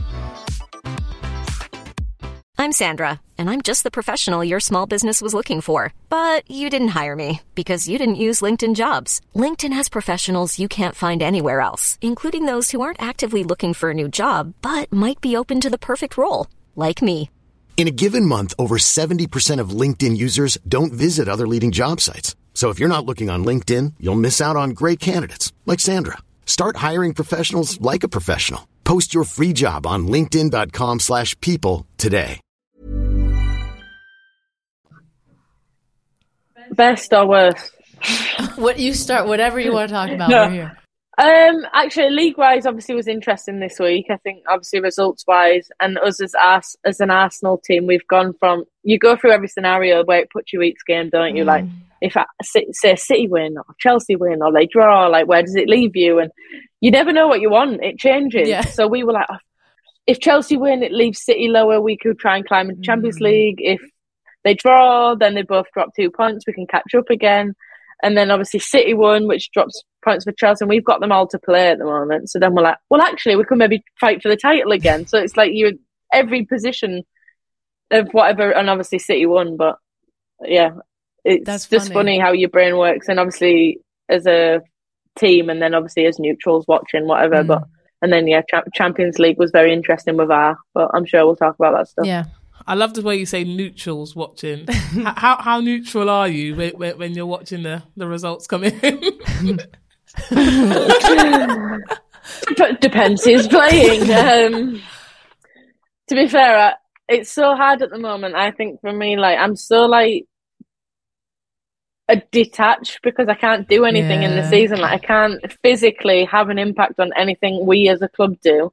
I'm Sandra, and I'm just the professional your small business was looking for. But you didn't hire me because you didn't use LinkedIn Jobs. LinkedIn has professionals you can't find anywhere else, including those who aren't actively looking for a new job, but might be open to the perfect role, like me. In a given month, over 70% of LinkedIn users don't visit other leading job sites. So if you're not looking on LinkedIn, you'll miss out on great candidates like Sandra. Start hiring professionals like a professional. Post your free job on linkedin.com/people today. Best or worst? What you start, whatever you want to talk about. We're here. Actually, league-wise, obviously was interesting this week. I think, obviously, results-wise, and us as an Arsenal team, we've gone from, you go through every scenario where it puts you each game, don't you? Like, if say City win or Chelsea win or they draw, like, where does it leave you? And you never know what you want. It changes. Yeah. So we were like, oh, if Chelsea win, it leaves City lower. We could try and climb in the Champions League. If they draw, then they both drop 2 points. We can catch up again. And then obviously City won, which drops points for Chelsea, and we've got them all to play at the moment. So then we're like, well, actually, we could maybe fight for the title again. So it's like you're every position of whatever, and obviously City won. But yeah, it's just funny how your brain works, and obviously as a team, and then obviously as neutrals watching whatever. But and then Champions League was very interesting with but I'm sure we'll talk about that stuff. Yeah. I love the way you say neutrals watching. How neutral are you when you're watching the results come in? Depends who's playing. To be fair, it's so hard at the moment. I think for me, like, I'm so like detached because I can't do anything in the season. Like, I can't physically have an impact on anything we as a club do,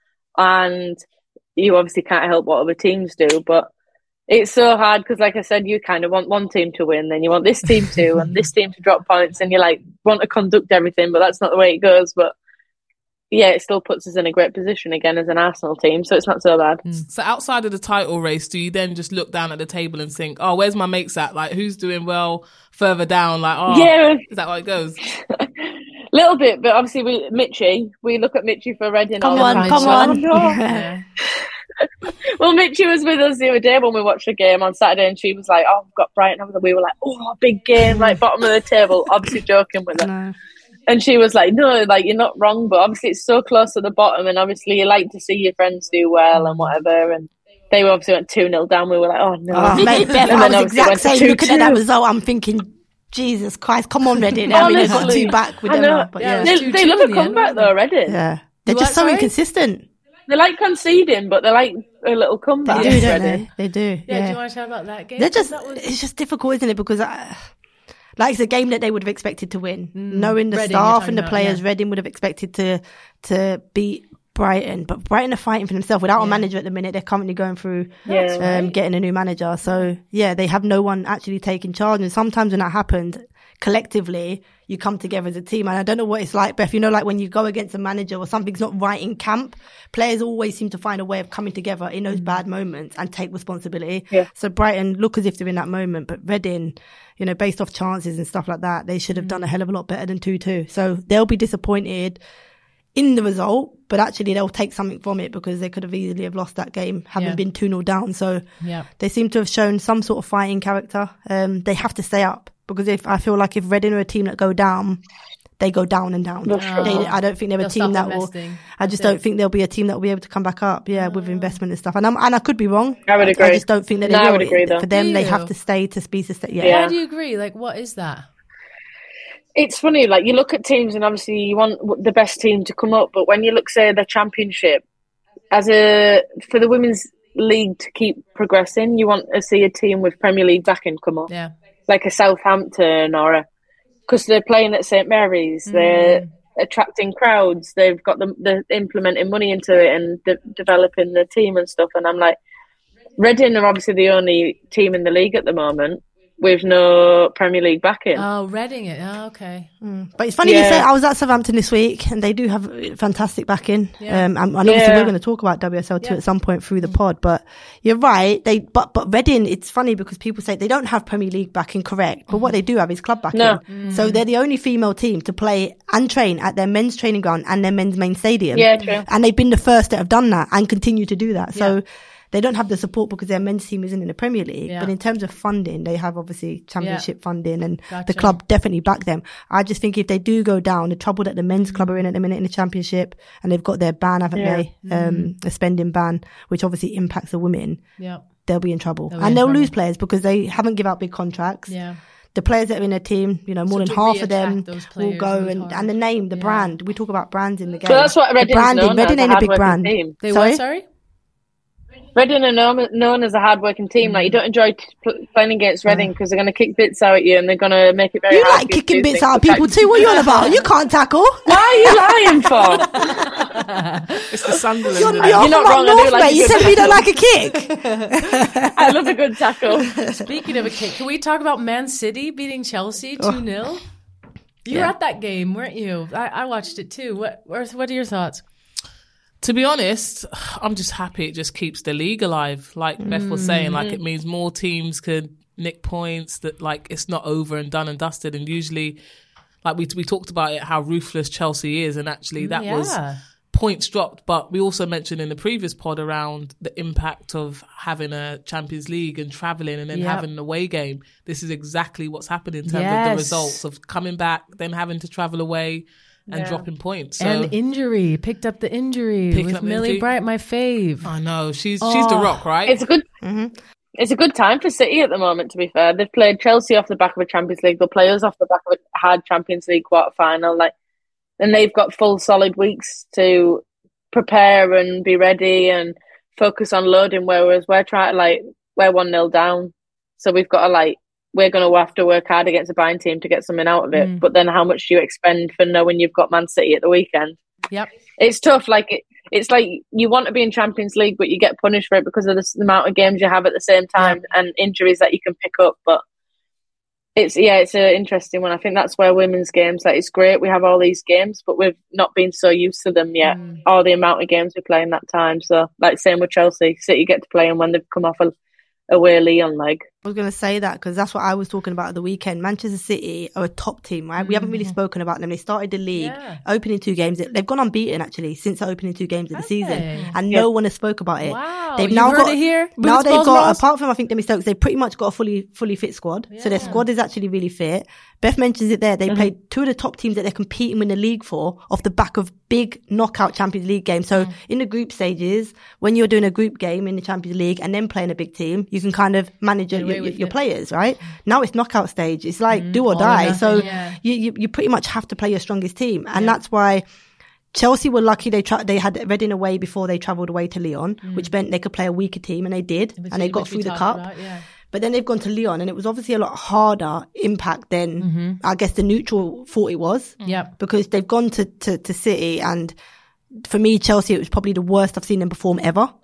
and you obviously can't help what other teams do, but it's so hard because, like I said, you kind of want one team to win, then you want this team to, and this team to drop points, and you like want to conduct everything, but that's not the way it goes. But yeah, it still puts us in a great position again as an Arsenal team, so it's not so bad. So outside of the title race, do you then just look down at the table and think, oh, where's my mates at? Like, who's doing well further down? Like, oh, yeah. Is that how it goes? Little bit, but obviously we look at Mitchie for Reading. Come on. Yeah. Well, Mitchie was with us the other day when we watched the game on Saturday, and she was like, oh, I've got Brighton over there. We were like, oh, big game, like bottom of the table, obviously joking with her. No. And she was like, no, like, you're not wrong, but obviously it's so close to the bottom, and obviously you like to see your friends do well and whatever, and they obviously went 2-0 down. We were like, oh, no. Oh, mate, Beth, I was exact same looking at that result. I'm thinking, Jesus Christ, come on, Reading. I mean, they've got 2 back with them now. But yeah. They love a comeback though, Reading. Yeah. They're just so inconsistent. They like conceding, but they like a little comeback. They do, don't they? They do. Yeah, do you want to talk about that game? It's just difficult, isn't it? Because it's a game that they would have expected to win. Knowing the staff and the players, Reading would have expected to beat Brighton, but Brighton are fighting for themselves without a manager at the minute. They're currently going through getting a new manager, so they have no one actually taking charge. And sometimes when that happens, collectively you come together as a team. And I don't know what it's like, Beth, like when you go against a manager or something's not right in camp, players always seem to find a way of coming together in those bad moments and take responsibility. So Brighton look as if they're in that moment, but Reading, based off chances and stuff like that, they should have done a hell of a lot better than 2-2. So they'll be disappointed in the result, but actually they'll take something from it because they could have easily have lost that game having been 2-0 down. So they seem to have shown some sort of fighting character. They have to stay up, because I feel like if Reading are a team that go down, they go down and down. I don't think they're a team that will. I just don't think they'll be a team that will be able to come back up. With investment and stuff. And I could be wrong. I would agree. I just don't think that they will. I would agree, though. For them, they have to stay to be sustained. Why do you agree? Like, what is that? It's funny, like, you look at teams and obviously you want the best team to come up, but when you look, say, the Championship, for the Women's League to keep progressing, you want to see a team with Premier League backing come up. Yeah. Like a Southampton because they're playing at St Mary's, they're attracting crowds, they've got they're implementing money into it and developing the team and stuff. And I'm like, Reading are obviously the only team in the league at the moment with no Premier League backing. Oh, Reading it. Oh, okay. But it's funny you say, I was at Southampton this week and they do have fantastic backing. And obviously we're going to talk about WSL2 at some point through the pod, but you're right. But Reading, it's funny because people say they don't have Premier League backing, correct? But what they do have is club backing. No. So they're the only female team to play and train at their men's training ground and their men's main stadium. Yeah, true. And they've been the first that have done that and continue to do that. So they don't have the support because their men's team isn't in the Premier League. But in terms of funding, they have obviously championship funding and the club definitely back them. I just think if they do go down, the trouble that the men's club are in at the minute in the championship, and they've got their ban, haven't they? A spending ban, which obviously impacts the women. They'll be in trouble. They'll lose players because they haven't given out big contracts. The players that are in their team, more than half of them will go and the name, the brand. We talk about brands in the game. So that's what Reading's known as, Reading ain't a big brand. Sorry? Reading are known as a hard-working team. Like, you don't enjoy playing against Reading because they're going to kick bits out at you and they're going to make it very You hard. like kicking bits out of people too. What are you on about? You can't tackle. Why are you lying for? It's the Sunderland. You're You're not from wrong, I up do north, like mate. a You good said we don't like a kick. I love a good tackle. Speaking of a kick, can we talk about Man City beating Chelsea 2-0? You were at that game, weren't you? I watched it too. What are your thoughts? To be honest, I'm just happy it just keeps the league alive. Like Beth was saying, like it means more teams could nick points, that like it's not over and done and dusted. And usually, like we talked about it, how ruthless Chelsea is, and actually that was points dropped. But we also mentioned in the previous pod around the impact of having a Champions League and travelling and then having an away game. This is exactly what's happened in terms of the results of coming back, then having to travel away and dropping points. So, and injury. Picked up the injury with Millie Bright, my fave. I know. She's the rock, right? It's a good it's a good time for City at the moment, to be fair. They've played Chelsea off the back of a Champions League. They'll play us off the back of a hard Champions League quarter-final. And they've got full solid weeks to prepare and be ready and focus on loading, whereas we're 1-0 down. So we've got to we're going to have to work hard against a Bayern team to get something out of it. But then how much do you expend for knowing you've got Man City at the weekend? Yep. It's tough. It's like you want to be in Champions League, but you get punished for it because of the amount of games you have at the same time and injuries that you can pick up. But it's an interesting one. I think that's where women's games, it's great. We have all these games, but we've not been so used to them yet. All the amount of games we play in that time. So, same with Chelsea. City get to play them when they've come off away Lyon leg. I was going to say that because that's what I was talking about at the weekend. Manchester City are a top team, right? We haven't really spoken about them. They started the league, opening 2 games. They've gone unbeaten, actually, since the opening 2 games of the season. And no one has spoke about it. Wow. They've now got it here. Now they've got, apart from, I think, Demi Stokes, they've pretty much got a fully fit squad. So their squad is actually really fit. Beth mentions it there. They played 2 of the top teams that they're competing in the league for off the back of big knockout Champions League games. So in the group stages, when you're doing a group game in the Champions League and then playing a big team, you can kind of manage your players, right? Now it's knockout stage. It's like do or die. So you pretty much have to play your strongest team. And that's why Chelsea were lucky they had Reading away before they travelled away to Lyon, which meant they could play a weaker team, and they did. And they got through the cup. But then they've gone to Lyon, and it was obviously a lot harder impact than I guess the neutral thought it was. Yeah. Because they've gone to City, and for me, Chelsea, it was probably the worst I've seen them perform ever.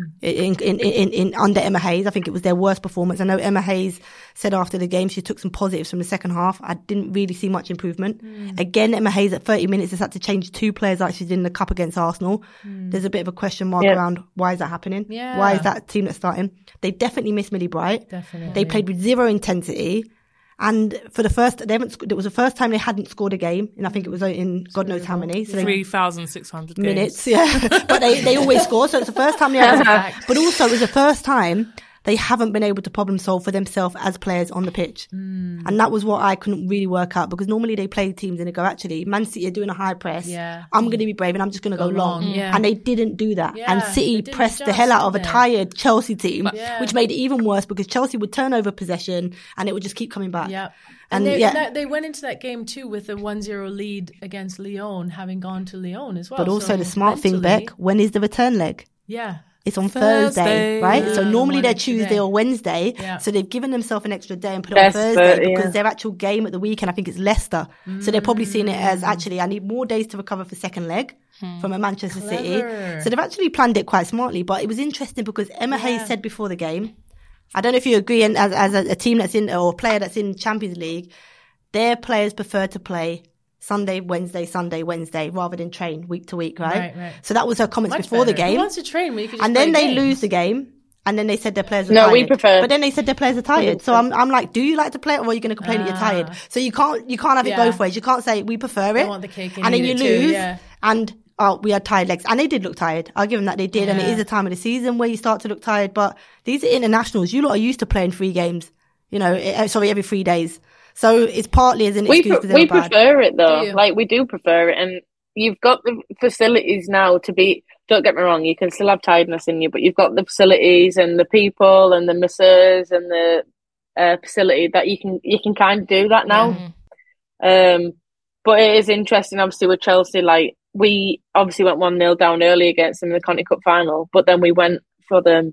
In under Emma Hayes. I think it was their worst performance. I know Emma Hayes said after the game she took some positives from the second half. I didn't really see much improvement. Again, Emma Hayes at 30 minutes has had to change 2 players like she did in the cup against Arsenal. There's a bit of a question mark around why is that happening? Why is that team that's starting? They definitely missed Millie Bright. They played with 0 intensity. And for the first, it was the first time they hadn't scored a game, and I think it was in God knows how many. So 3,600 minutes, but they always score, so it's the first time they haven't. But also, it was the first time they haven't been able to problem solve for themselves as players on the pitch. And that was what I couldn't really work out, because normally they play teams and they go, actually, Man City are doing a high press. I'm going to be brave and I'm just going to go long. And they didn't do that. And City pressed the hell out of a tired Chelsea team, which made it even worse because Chelsea would turn over possession and it would just keep coming back. And they went into that game too with a 1-0 lead against Lyon, having gone to Lyon as well. But also the smart thing, Beck, when is the return leg? It's on Thursday, right? So normally they're Tuesday or Wednesday. So they've given themselves an extra day and put it on Thursday because their actual game at the weekend, I think it's Leicester. So they're probably seeing it as, actually, I need more days to recover for second leg from a Manchester City. So they've actually planned it quite smartly. But it was interesting because Emma Hayes said before the game, I don't know if you agree, and as a team that's in, or a player that's in Champions League, their players prefer to play Sunday, Wednesday, rather than train week to week, right? So that was her comments before the game. Who wants to train when you can just and then play they games? lose the game, and then they said their players are tired. No, we prefer. But then they said their players are tired. So I'm like, do you like to play, or are you going to complain that you're tired? So you can't have it both ways. You can't say we prefer it, I want the cake and then you lose, too, and we had tired legs, and they did look tired. I'll give them that, they did, and it is a time of the season where you start to look tired. But these are internationals. You lot are used to playing 3 games, every 3 days. So it's partly as an excuse because we prefer it though. We do prefer it, and you've got the facilities now to be. Don't get me wrong, you can still have tiredness in you, but you've got the facilities and the people and the masseurs and the facility that you can kind of do that now. But it is interesting, obviously, with Chelsea. We obviously went 1-0 down early against them in the Conti Cup final, but then we went for them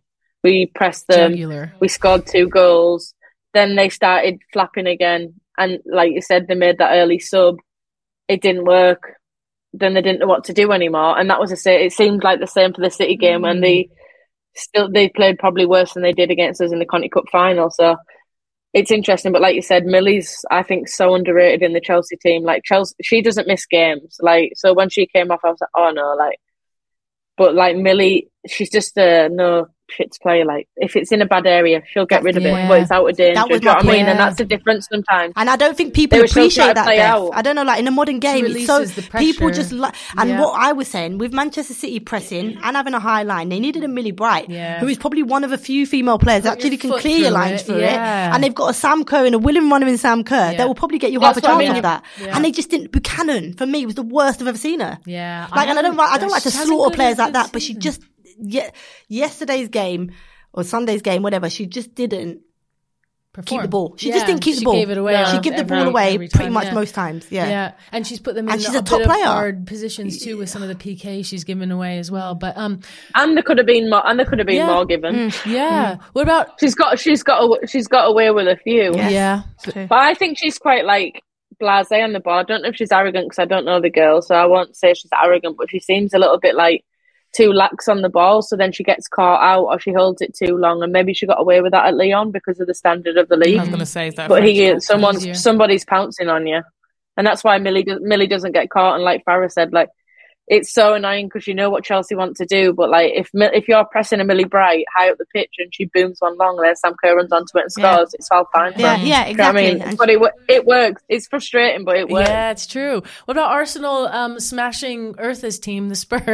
We pressed them. Jugular. We scored 2 goals. Then they started flapping again. And like you said, they made that early sub. It didn't work. Then they didn't know what to do anymore. And that was it seemed like the same for the City game. And they played probably worse than they did against us in the Conti Cup final. So it's interesting. But like you said, Millie's, I think, so underrated in the Chelsea team. Like, Chelsea, she doesn't miss games. Like, so when she came off, I was like, oh no, like, but like Millie, she's just no shit to play. Like, if it's in a bad area, she'll get rid of it, but it's out of danger. Do you know what I mean? And that's the difference sometimes. And I don't think people appreciate that, Beth. I don't know, like in a modern game, it's so people just like. And what I was saying with Manchester City pressing and having a high line, they needed a Millie Bright, who is probably one of a few female players that actually can clear your lines through it. And they've got a Sam Kerr and a William Runner in Sam Kerr that will probably get you half a chance of that. And they just didn't. Buchanan for me was the worst I've ever seen her. Yeah, like, and I don't like to slaughter players like that, but she just. Yesterday's game or Sunday's game, whatever, she just didn't keep the ball. She just didn't keep the ball. Gave it away. She gave the ball away pretty much most times. Yeah, and she's put them in she's a top bit player. of hard positions too with some of the PK she's given away as well. But and there could have been more. And there could have been more given. What about? She's got away with a few. Yes. But I think she's quite like blasé on the ball. I don't know if she's arrogant because I don't know the girl, so I won't say she's arrogant. But she seems a little bit like too lax on the ball, so then she gets caught out or she holds it too long, and maybe she got away with that at Lyon because of the standard of the league. I was going to say that, but somebody's pouncing on you, and that's why Millie doesn't get caught. And like Farah said, like, it's so annoying because you know what Chelsea want to do, but like if you're pressing a Millie Bright high up the pitch and she booms one long, then Sam Kerr runs onto it and scores, it's all fine. Yeah, exactly. You know what I mean? But it works. It's frustrating, but it works. Yeah, it's true. What about Arsenal smashing Eartha's team, the Spurs?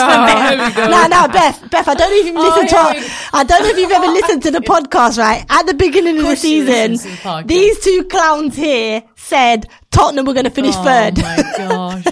No, Beth, I don't even listen to. I don't know if you've ever listened to the podcast. Right at the beginning of the season, these 2 clowns here said Tottenham were going to finish third. Oh my gosh!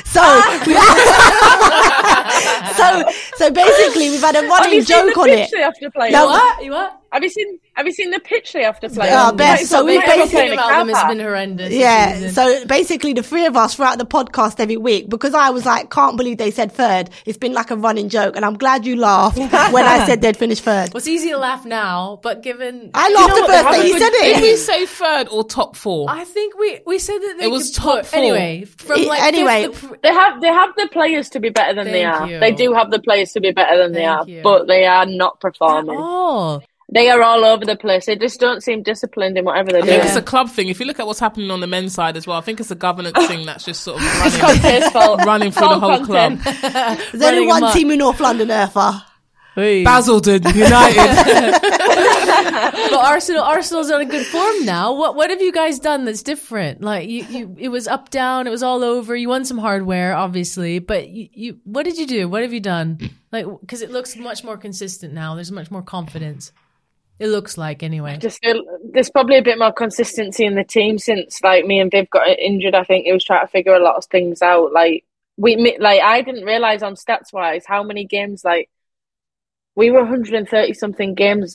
So basically, we've had a running joke on it. What? Have you seen the pitch they have to play? Oh, Beth, so we basically about them has been horrendous. Yeah, so basically the 3 of us throughout the podcast every week, because I was like, can't believe they said third. It's been like a running joke, and I'm glad you laughed when I said they'd finish third. Well, it's easy to laugh now, but given I laughed the first day you said it. Did we say third or top 4? I think we said that it was top 4. Anyway, they have the players to be better than they are. They do have the players to be better than they are, but they are not performing. They are all over the place. They just don't seem disciplined in whatever they're doing. I think it's a club thing. If you look at what's happening on the men's side as well, I think it's a governance thing that's just sort of running through the whole club. There's only one team in North London, Eartha. Basildon United. But Arsenal's on a good form now. What have you guys done that's different? Like it was up down, it was all over. You won some hardware, obviously, but you what did you do? What have you done? Like, because it looks much more consistent now. There's much more confidence. It looks like, anyway. I just feel there's probably a bit more consistency in the team since, like, me and Viv got injured. I think he was trying to figure a lot of things out. Like I didn't realise on stats wise how many games, like, we were 130 something games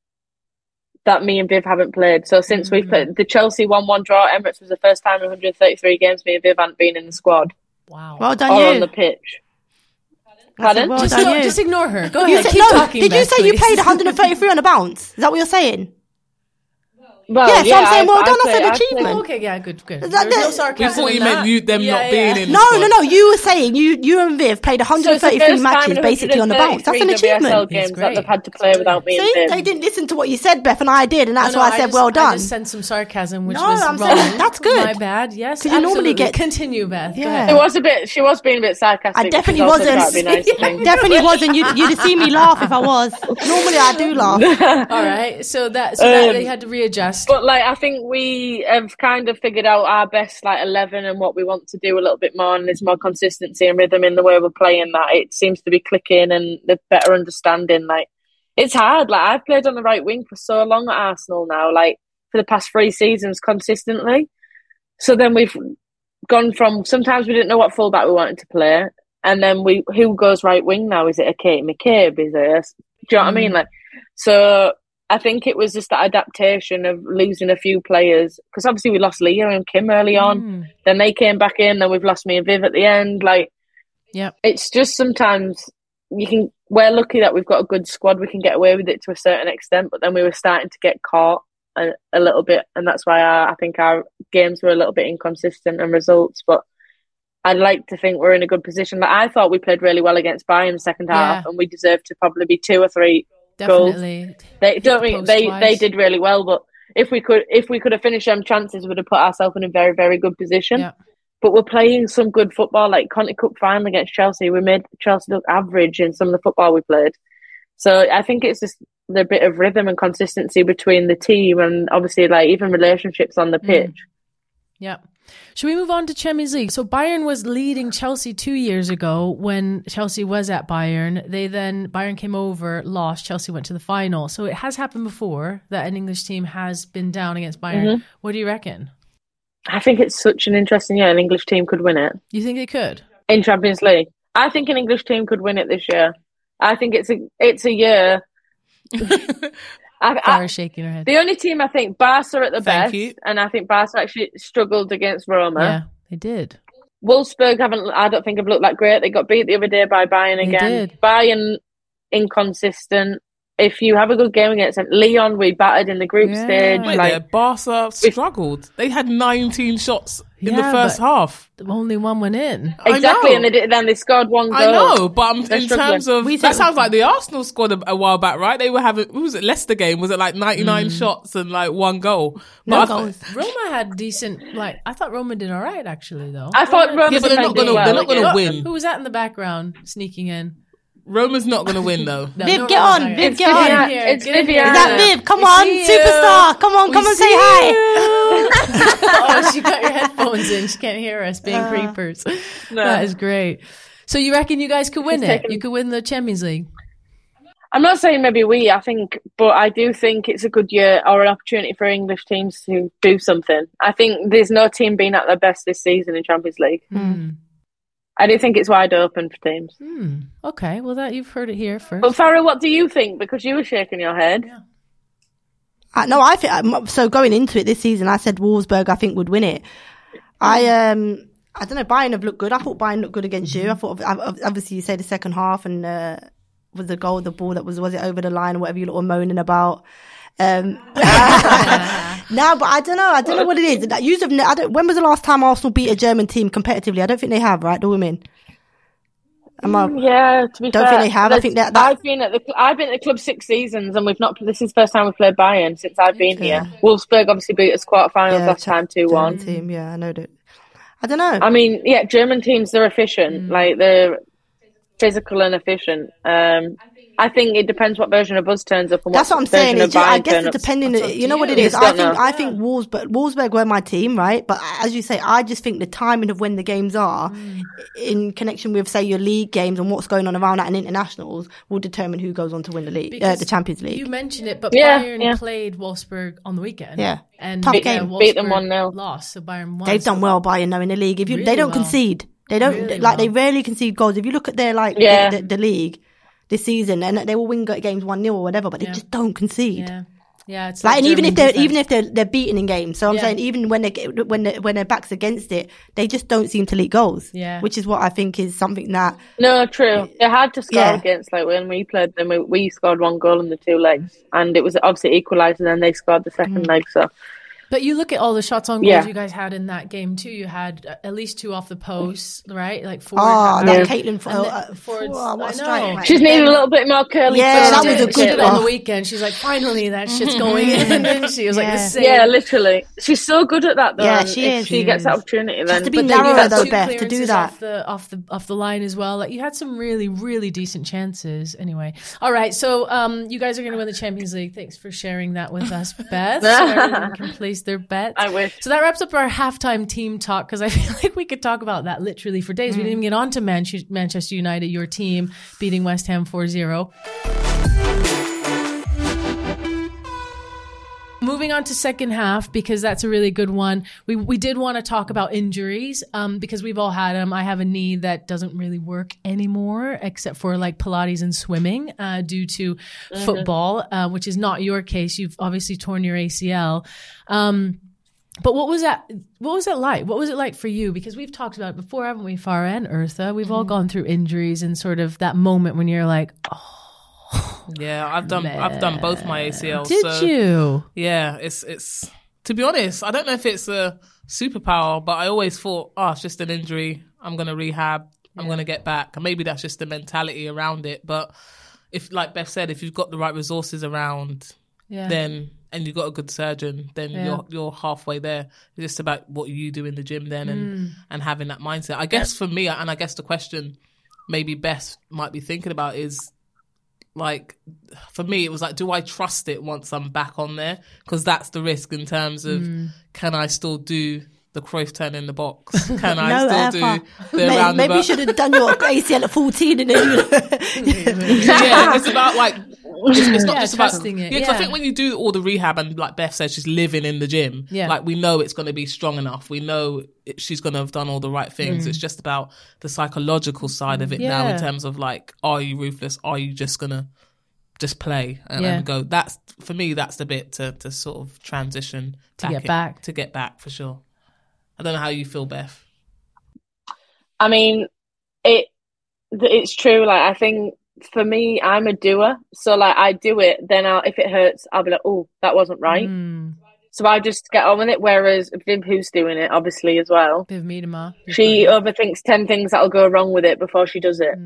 that me and Viv haven't played. So since we played the Chelsea 1-1 draw at Emirates was the first time in 133 games me and Viv hadn't been in the squad. Wow. Well done, or on the pitch. Pardon? Well just ignore her. Go ahead. Keep talking. Did you say you played 133 on a bounce? Is that what you're saying? Well, yeah, so I'm saying well done. I said achievement. Okay, yeah, good. There's no sarcasm. We thought you meant them not being in. No. You were saying you and Viv played 133 matches basically on the bounce. That's an achievement. Games that they've had to play without me. See, they didn't listen to what you said, Beth, and I did, and that's why I said well done. I just sent some sarcasm, which was I'm wrong. saying that's good. My bad. Yes, because you normally get continue, Beth. Yeah, it was a bit. She was being a bit sarcastic. I definitely wasn't. Definitely wasn't. You'd have seen me laugh if I was. Normally, I do laugh. All right, so that they had to readjust. But like, I think we have kind of figured out our best 11 and what we want to do a little bit more, and there's more consistency and rhythm in the way we're playing. That it seems to be clicking, and the better understanding. Like, it's hard. Like, I've played on the right wing for so long at Arsenal now, like for the past 3 seasons consistently. So then we've gone from sometimes we didn't know what fullback we wanted to play, and then who goes right wing now? Is it a Kate McCabe? Is it? Do you know what I mean? Like, so. I think it was just that adaptation of losing a few players, because obviously we lost Leah and Kim early on. Then they came back in. Then we've lost me and Viv at the end. Like, yeah, it's just sometimes you can we're lucky that we've got a good squad. We can get away with it to a certain extent, but then we were starting to get caught a little bit, and that's why I think our games were a little bit inconsistent in results. But I'd like to think we're in a good position. Like, I thought we played really well against Bayern second half, and we deserved to probably be 2 or 3 Definitely. goals. They did really well, but if we could have finished them chances, we would have put ourselves in a very, very good position. Yeah. But we're playing some good football, like Conti Cup final against Chelsea. We made Chelsea look average in some of the football we played. So I think it's just the bit of rhythm and consistency between the team and obviously like even relationships on the pitch. Yeah. Should we move on to Champions League? So Bayern was leading Chelsea 2 years ago when Chelsea was at Bayern. Bayern came over, lost, Chelsea went to the final. So it has happened before that an English team has been down against Bayern. Mm-hmm. What do you reckon? I think it's such an interesting year. An English team could win it. You think they could? In Champions League. I think an English team could win it this year. I think it's a year. Farah's shaking her head. The only team I think Barca are at the best, and I think Barca actually struggled against Roma. Yeah, they did. Wolfsburg I don't think have looked that great. They got beat the other day by Bayern again. Bayern inconsistent. If you have a good game against them, Lyon we battered in the group stage. Barca struggled. They had 19 shots in the first half. Only one went in. Exactly, and they scored 1 goal. I know, but in terms of that sounds like the Arsenal squad a while back, right? They were having, who was it, Leicester game? Was it like 99 shots and like 1 goal? No goals. Roma had decent, like, I thought Roma did all right actually though. I thought Roma but they're not going to win. Who was that in the background sneaking in? Roma's not going to win though. Viv, get on. Viv, get on. It's Vivian. Is that Viv? Come on, superstar. Come on, say hi. Oh, she got your headphones in. She can't hear us being creepers. No. That is great. So you reckon you guys could win it? You could win the Champions League? I'm not saying maybe but I do think it's a good year or an opportunity for English teams to do something. I think there's no team being at their best this season in Champions League. I do think it's wide open for teams. Okay, well, you've heard it here first. But Farah, what do you think? Because you were shaking your head. Yeah. No, I think so. Going into it this season, I said Wolfsburg I think would win it. I don't know. Bayern have looked good. I thought Bayern looked good against you. I thought obviously you say the second half and was the ball that was it over the line or whatever you were moaning about. No, but I don't know what it is. When was the last time Arsenal beat a German team competitively? I don't think they have, right? The women. Yeah, to be fair, don't think they have. I think that I've been at the club 6 seasons, and we've not. This is the first time we've played Bayern since I've been here. Wolfsburg obviously beat us quarterfinals last time 2-1. Team, I know that. I don't know. I mean, yeah, German teams, they're efficient, like they're physical and efficient. I think it depends what version of us turns up. And that's what I'm saying. I guess it's depending. You know what it is. I think Wolfsburg were my team, right? But as you say, I just think the timing of when the games are, in connection with say your league games and what's going on around that and internationals, will determine who goes on to win the league, the Champions League. You mentioned it, but Bayern played Wolfsburg on the weekend. Yeah, and tough game. Beat them 1-0. Lost, so Bayern won. They've done well, Bayern, now in the league. They don't concede. They don't they rarely concede goals. If you look at their the league this season, and they will win games 1-0 or whatever, but they just don't concede. Yeah, it's like and even if they're beaten in games. So I'm saying even when their backs against it, they just don't seem to leak goals. Yeah, which is what I think is something that. No, true. They're hard to score against. Like when we played them, we scored 1 goal in the 2 legs, and it was obviously equalised, and then they scored the second leg. So. But you look at all the shots on goals you guys had in that game too. You had at least 2 off the post, right? Like 4. Caitlin Ford. What a strike! She's needed a little bit more curly. Yeah, that was a good one. On the weekend, she's like, finally, that shit's going in, didn't she? It was like the same. Yeah, literally. She's so good at that, though. Yeah, she is. If she gets that opportunity, then to be narrower though, Beth, to do that off the line as well. Like you had some really, really decent chances. Anyway, all right. So you guys are going to win the Champions League. Thanks for sharing that with us, Beth. So everyone can place their bets. I wish. So that wraps up our halftime team talk, because I feel like we could talk about that literally for days. We didn't even get on to Manchester United, your team beating West Ham 4-0. Moving on to second half, because that's a really good one. We did want to talk about injuries, because we've all had them. I have a knee that doesn't really work anymore, except for like Pilates and swimming, due to football, which is not your case. You've obviously torn your ACL. But what was that? What was it like? What was it like for you? Because we've talked about it before, haven't we, Farah and Eartha? We've all gone through injuries and sort of that moment when you're like, oh, yeah, I've done both my ACLs. Did you? Yeah, it's to be honest, I don't know if it's a superpower, but I always thought, oh, it's just an injury. I'm gonna rehab. I'm gonna get back, and maybe that's just the mentality around it. But if, like Beth said, if you've got the right resources around, then and you've got a good surgeon, then you're halfway there. It's just about what you do in the gym then and having that mindset. I guess for me, and I guess the question maybe Beth might be thinking about is, like, for me, it was like, do I trust it once I'm back on there? Because that's the risk in terms of, can I still do the Cruyff turn in the box? Can I still do the roundabout? Maybe you should have done your ACL at 14 and then yeah, it's about like, it's not just about trusting it. Yeah, because I think when you do all the rehab and like Beth says, she's living in the gym, like we know it's going to be strong enough. We know she's going to have done all the right things. It's just about the psychological side of it now in terms of like, are you ruthless? Are you just going to just play and go? That's, for me, that's the bit to sort of transition to get back for sure. I don't know how you feel, Beth. I mean, it's true. Like, I think for me, I'm a doer. So like, I do it, then if it hurts, I'll be like, oh, that wasn't right. So I just get on with it. Whereas Viv, who's doing it, obviously as well, Viv Miedema, she overthinks 10 things that'll go wrong with it before she does it.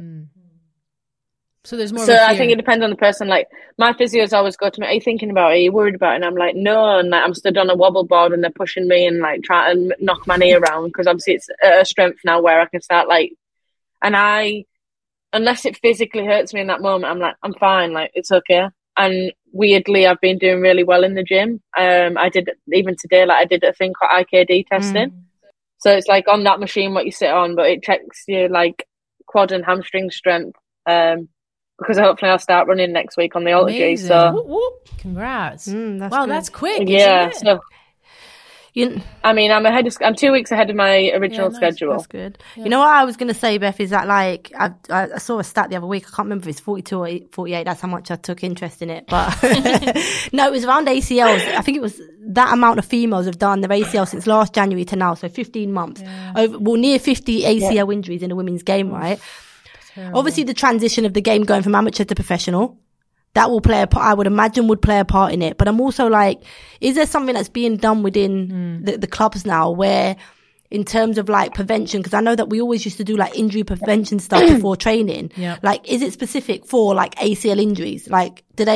So there's more. So I think it depends on the person. Like, my physios always go to me, are you thinking about it? Are you worried about it? And I'm like, no. And like, I'm stood on a wobble board and they're pushing me and like trying to knock my knee around, because obviously it's a strength now where I can start like, and unless it physically hurts me in that moment, I'm like, I'm fine. Like, it's okay. And weirdly, I've been doing really well in the gym. I did, even today, like I did a thing called IKD testing. So it's like on that machine what you sit on, but it checks your like quad and hamstring strength. Because hopefully I'll start running next week on the Autogy. So whoop, whoop. Congrats! Wow, that's quick. Yeah. Isn't it? So, I mean, I'm 2 weeks ahead of my original schedule. That's good. Yeah. You know what I was going to say, Beth, is that like I saw a stat the other week. I can't remember if it's 42 or 48. That's how much I took interest in it. But no, it was around ACLs. I think it was that amount of females have done their ACL since last January to now. So 15 months. Yeah. Near 50 ACL injuries in the women's game, right? Terrible. Obviously, the transition of the game going from amateur to professional, that will play a part, I would imagine would play a part in it. But I'm also like, is there something that's being done within the clubs now where, in terms of like prevention, because I know that we always used to do like injury prevention stuff before training. Yeah. Like, is it specific for like ACL injuries? Like, is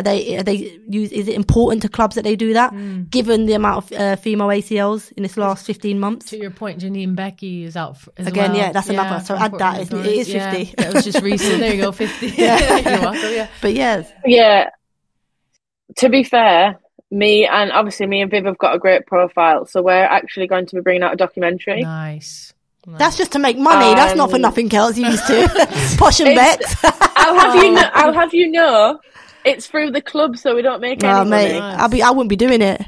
it important to clubs that they do that, given the amount of female ACLs in this last 15 months? To your point, Janine Becky is out again. Well. Yeah, that's another. So add that. It is 50. That was just recent. There you go, 50. Yeah. You're welcome. Yeah. But yes. Yeah. To be fair, me and Viv have got a great profile, so we're actually going to be bringing out a documentary. Nice. That's just to make money. That's not for nothing else. You used to Posh and Bex. I'll have you know, it's through the club, so we don't make any money. Nice. I wouldn't be doing it.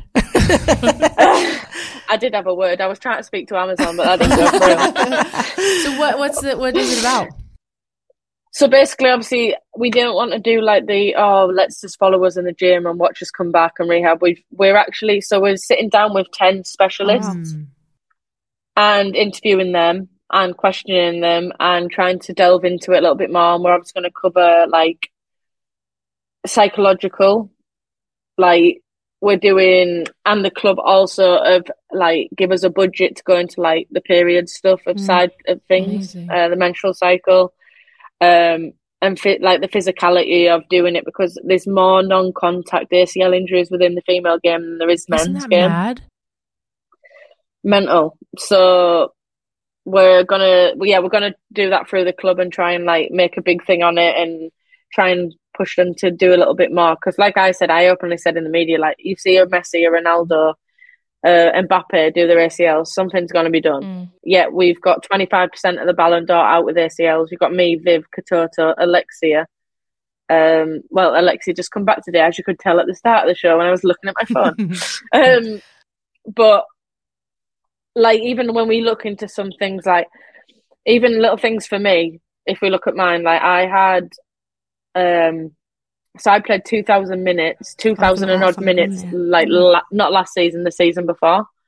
I did have a word. I was trying to speak to Amazon, but that didn't go through. So what is it about? So basically, obviously, we didn't want to do like let's just follow us in the gym and watch us come back and rehab. We're sitting down with 10 specialists and interviewing them and questioning them and trying to delve into it a little bit more. And we're obviously going to cover like psychological, like we're doing, and the club also of like give us a budget to go into like the period stuff of side of things, the menstrual cycle. And like the physicality of doing it, because there's more non-contact ACL injuries within the female game than there is men's game. Mad? Mental. So we're gonna do that through the club and try and like make a big thing on it and try and push them to do a little bit more. Because like I said, I openly said in the media, like, you see a Messi, a Ronaldo, Mbappe do their ACLs, something's going to be done. Yet we've got 25% of the Ballon d'Or out with ACLs. We've got me, Viv, Katoto, Alexia. Alexia just come back today, as you could tell at the start of the show when I was looking at my phone. But like, even when we look into some things, like even little things for me, if we look at mine, like I had so I played 2,000 minutes, 2,000 and odd minutes, like not last season, the season before.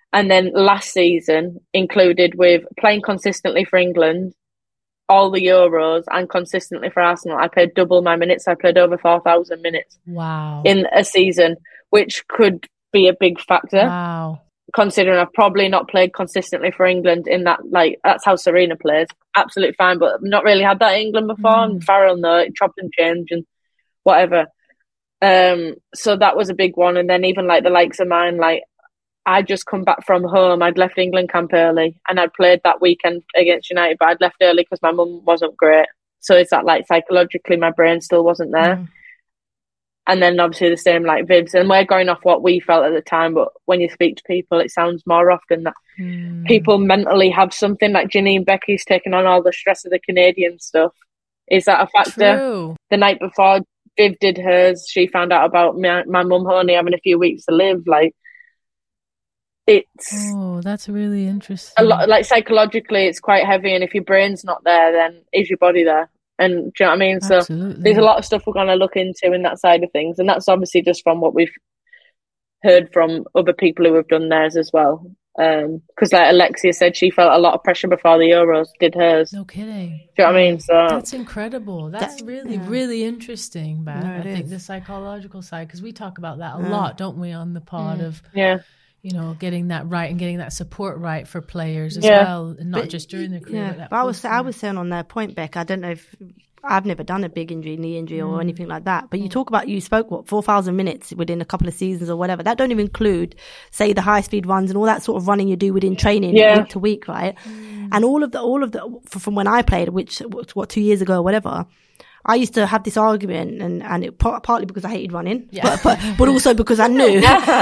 And then last season included with playing consistently for England, all the Euros, and consistently for Arsenal. I played double my minutes. I played over 4,000 minutes Wow. in a season, which could be a big factor. Wow. Considering I've probably not played consistently for England in that, like, that's how Serena plays. Absolutely fine, but I've not really had that in England before. And Farrell, no, it chopped and changed and whatever. So that was a big one. And then even like the likes of mine, like, I'd just come back from home. I'd left England camp early and I'd played that weekend against United, but I'd left early because my mum wasn't great. So it's that, like, psychologically my brain still wasn't there. And then obviously the same like Vibs. And we're going off what we felt at the time, but when you speak to people, it sounds more often that people mentally have something. Like Janine Becky's taking on all the stress of the Canadian stuff. Is that a factor? True. The night before Viv did hers, she found out about my mum only having a few weeks to live. Like, it's that's really interesting. a lot. Like, psychologically, it's quite heavy. And if your brain's not there, then is your body there? And do you know what I mean? Absolutely. So there's a lot of stuff we're going to look into in that side of things. And that's obviously just from what we've heard from other people who have done theirs as well. Because like Alexia said, she felt a lot of pressure before the Euros did hers. No kidding. Do you know what I mean? So That's incredible. That's really interesting, Beth. No, it I think is. the psychological side, because we talk about that a lot, don't we, on the pod of, yeah. you know, getting that right and getting that support right for players as Yeah. well, and not just during their career. Yeah, but I was saying on that point, Beck, I don't know if I've never done a big injury, knee injury or anything like that. But you talk about, you spoke, 4,000 minutes within a couple of seasons or whatever. That don't even include, say, the high speed runs and all that sort of running you do within training week to week, right? And all of the, from when I played, which, 2 years ago or whatever, I used to have this argument, and it, partly because I hated running, but also because I knew,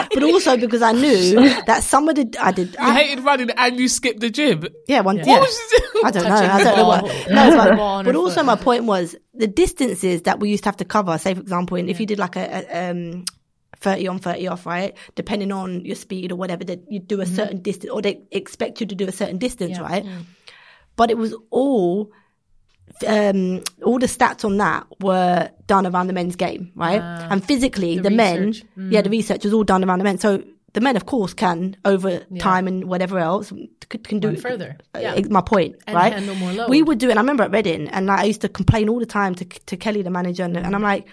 that some of the, You hated running and you skipped the gym. yeah, What was you doing? I don't know. Touching I don't the know what. ball. No, it's Touching the like, ball on but her also foot. my point was the distances that we used to have to cover. Say, for example, if you did like a 30 on, 30 off, right? Depending on your speed or whatever, that you do a certain distance, or they expect you to do a certain distance, right? But it was all the stats on that were done around the men's game, right? And physically, the men, research. the research was all done around the men. So the men, of course, can over time and whatever else can do Run it further. My point, And right? handle more load. We would do it. I remember at Reading, and I used to complain all the time to Kelly, the manager, and I'm like,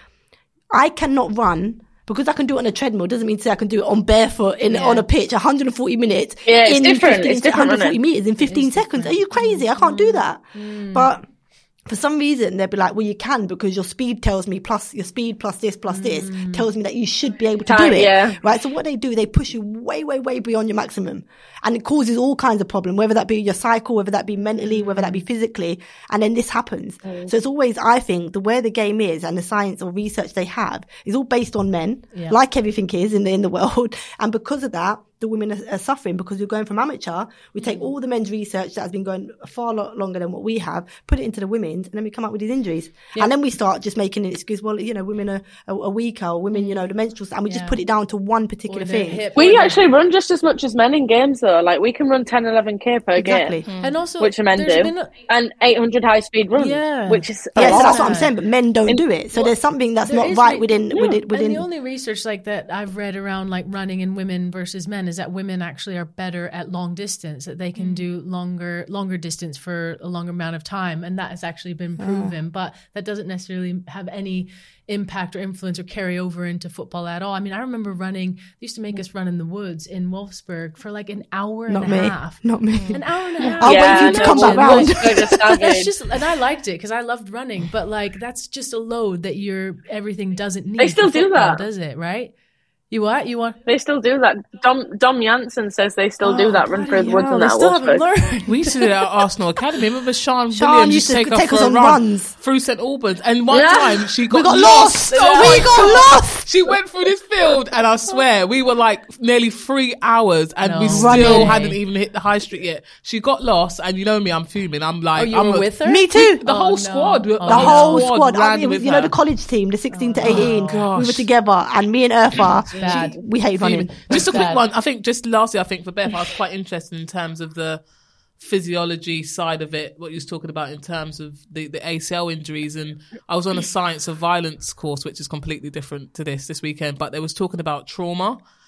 I cannot run. Because I can do it on a treadmill doesn't mean to say I can do it on barefoot on a pitch, 140 minutes. Yeah, it's in different. 15, It's different, 140 isn't it? meters in 15 seconds. Are you crazy? I can't do that. But for some reason, they'd be like, well, you can because your speed tells me, plus your speed plus this tells me that you should be able to do it. Yeah. Right? So what they do, they push you way, way, way beyond your maximum. And it causes all kinds of problems, whether that be your cycle, whether that be mentally, whether that be physically. And then this happens. So it's always, I think, the way the game is and the science or research they have is all based on men, like everything is in the world. And because of that, the women are suffering because we're going from amateur. We take all the men's research that has been going far longer than what we have, put it into the women's, and then we come up with these injuries. And then we start just making an excuse. Well, you know, women are weaker, or women, you know, the menstrual, and we just put it down to one particular thing. We actually run just as much as men in games, though. Like, we can run 10, 11k per Exactly. game, And also, which the men there's do, been and 800 high-speed runs, which is a Yeah, so lot. that's what I'm saying. But men don't do it. So there's something that's There not is right within. within. And the only research like that I've read around like running in women versus men is that women actually are better at long distance, that they can do longer distance for a longer amount of time, and that has actually been proven. But that doesn't necessarily have any impact or influence or carry over into football at all. I mean, I remember running, they used to make us run in the woods in Wolfsburg for like an hour and a half. Not me. An hour and a half. I'll wait for you to come back round. That's just, and I liked it because I loved running, but like that's just a load that everything doesn't need. They still for do football, that. does it? Right? You what? You want? They still do that. Dom Janssen says they still do that, run through the woods and that. Still haven't learned. We used to do that at Arsenal Academy. Remember Sean Sean Williams used to used to take her us for a on run runs. through St Albans, and one time she got lost. Oh We my got God. lost. She went through this field, and I swear we were like nearly 3 hours, and we still Running. hadn't even hit the high street yet. She got lost, and you know me, I'm fuming. I'm like, You were with her? Me too. The whole squad. The whole squad. ran It was, with you know, her. the college team, the 16 to 18. gosh. We were together, and me and Urfa, bad. we hate running. Just a quick bad. one. I think just lastly, I think for Beth, I was quite interested in terms of the physiology side of it, what you was talking about in terms of the ACL injuries. And I was on a science of violence course, which is completely different to this weekend, but they was talking about trauma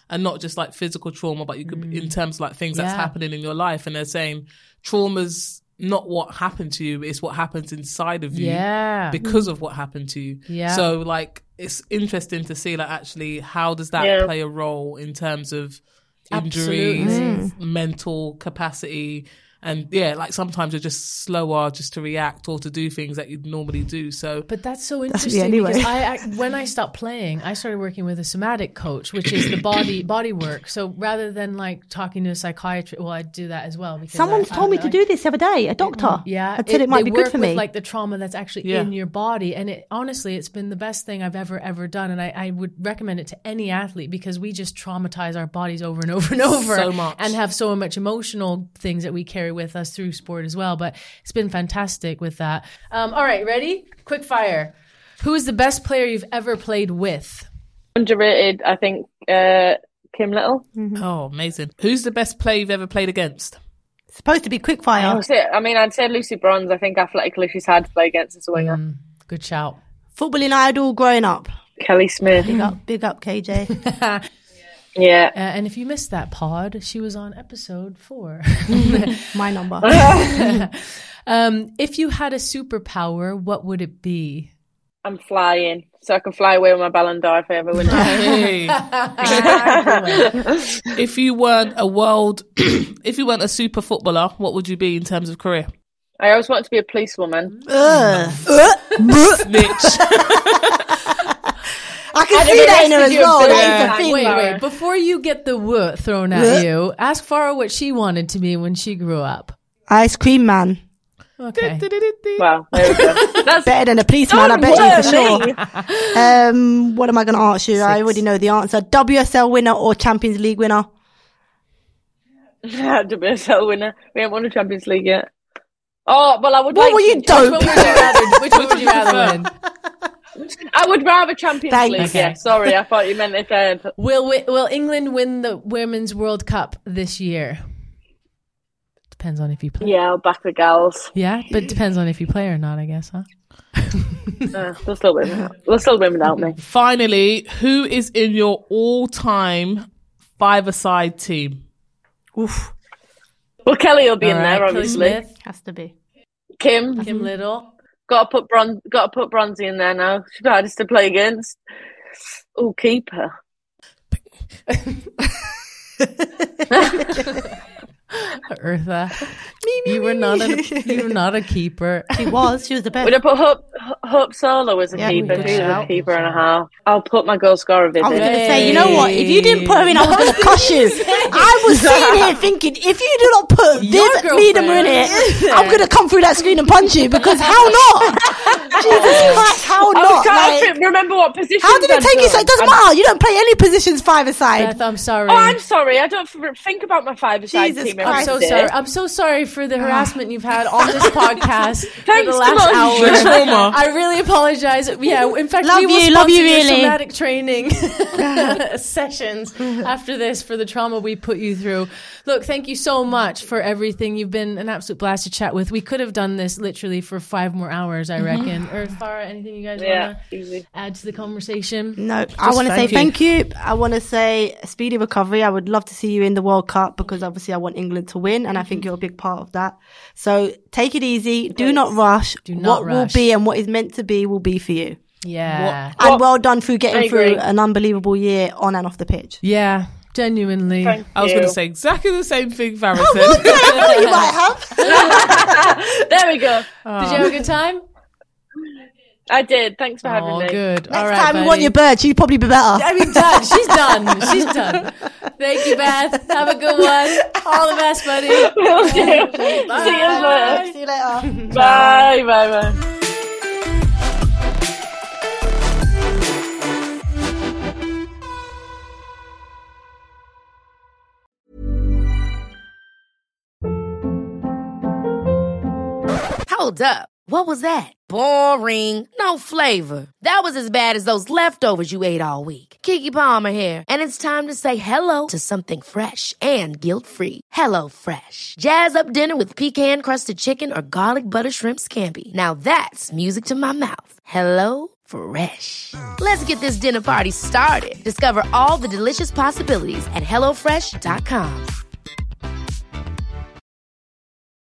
and not just like physical trauma, but you could in terms of like things that's happening in your life. And they're saying trauma's not what happened to you, it's what happens inside of you because of what happened to you. Yeah. So like it's interesting to see like actually how does that play a role in terms of injuries, mental capacity. And like sometimes you're just slower just to react or to do things that you'd normally do. So, but that's so interesting because when I stopped playing, I started working with a somatic coach, which is the body work. So rather than like talking to a psychiatrist, well, I do that as well. Because someone's told me to do this the other day, a doctor. I said it might be good for me. Like the trauma that's actually in your body, and honestly, it's been the best thing I've ever done, and I would recommend it to any athlete because we just traumatize our bodies over and over and over, so much, and have so much emotional things that we carry with us through sport as well. But it's been fantastic with that. All right, ready? Quick fire. Who is the best player you've ever played with? Underrated, I think, Kim Little. Oh, amazing. Who's the best player you've ever played against? It's supposed to be quick fire. I'd say Lucy Bronze. I think athletically she's hard to play against as a winger. Good shout. Footballing idol growing up. Kelly Smith. Big up KJ. Yeah. And if you missed that pod, she was on episode 4. My number. If you had a superpower, what would it be? I'm flying, so I can fly away with my Ballon d'Or if I ever win. If you weren't a super footballer, what would you be in terms of career? I always wanted to be a policewoman. Snitch. I can see that in her as well. That is the thing. Wait. Before you get the word thrown at you, ask Farah what she wanted to be when she grew up. Ice cream man. Okay. Wow, there we go. That's better than a policeman, I bet you for sure. What am I going to ask you? 6. I already know the answer. WSL winner or Champions League winner? WSL winner. We haven't won a Champions League yet. Oh, well, I would What like were you dope? Which one would you rather win? I would rather Champions League. Okay. Yeah, sorry, I thought you meant if Will England win the Women's World Cup this year? Depends on if you play. Yeah, I'll back the gals. Yeah, but it depends on if you play or not, I guess, huh? They'll still win without me. Finally, who is in your all-time five-a-side team? Oof. Well, Kelly will be in All right, there, obviously. Kelly Smith. Has to be. Kim Little. Got to put Bronzy in there now. She's the hardest to play against. Oh, keeper. Eartha, you were not a keeper. She was the best. Would I put Hope Solo as a keeper? She was a keeper and a half. I'll put my goal scorer Vivian. I was going to say, you know what? If you didn't put her in, I was going to cuss you. I was sitting here thinking, if you do not put Viv Miedema in it, I'm going to come through that screen and punch you, because how not? Jesus Christ, how not? I can't remember what position. How did it take you so? It doesn't matter. You don't play any positions five-a-side. Beth, I'm sorry. Oh, I'm sorry. I don't think about my five-a-side team. I'm so sorry. I'm so sorry for the harassment you've had on this podcast for Thanks, the last hour. The trauma. I really apologize. Yeah, in fact, Love we will you sponsor your really. somatic training sessions after this for the trauma we put you through. Look, thank you so much for everything. You've been an absolute blast to chat with. We could have done this literally for 5 more hours, I reckon. Or Farah, anything you guys want to add to the conversation? No, I want to say thank you. I want to say speedy recovery. I would love to see you in the World Cup, because obviously I want England to win, and I think you're a big part of that. So take it easy. Do not rush. What will be and what is meant to be will be for you. Yeah. And well done through getting through an unbelievable year on and off the pitch. Yeah. Genuinely. I was going to say exactly the same thing Farah said. You might have. There we go. Did you have a good time? I did. Thanks for having me. Good. Next All right, time buddy. we want your bird, she'd probably be better. I mean, done. She's done. She's done. Thank you, Beth. Have a good one. All the best, buddy. Will do. See you later. See you later. Bye. Bye. Hold up. What was that? Boring. No flavor. That was as bad as those leftovers you ate all week. Keke Palmer here, and it's time to say hello to something fresh and guilt-free. Hello Fresh. Jazz up dinner with pecan-crusted chicken or garlic butter shrimp scampi. Now that's music to my mouth. Hello Fresh. Let's get this dinner party started. Discover all the delicious possibilities at HelloFresh.com.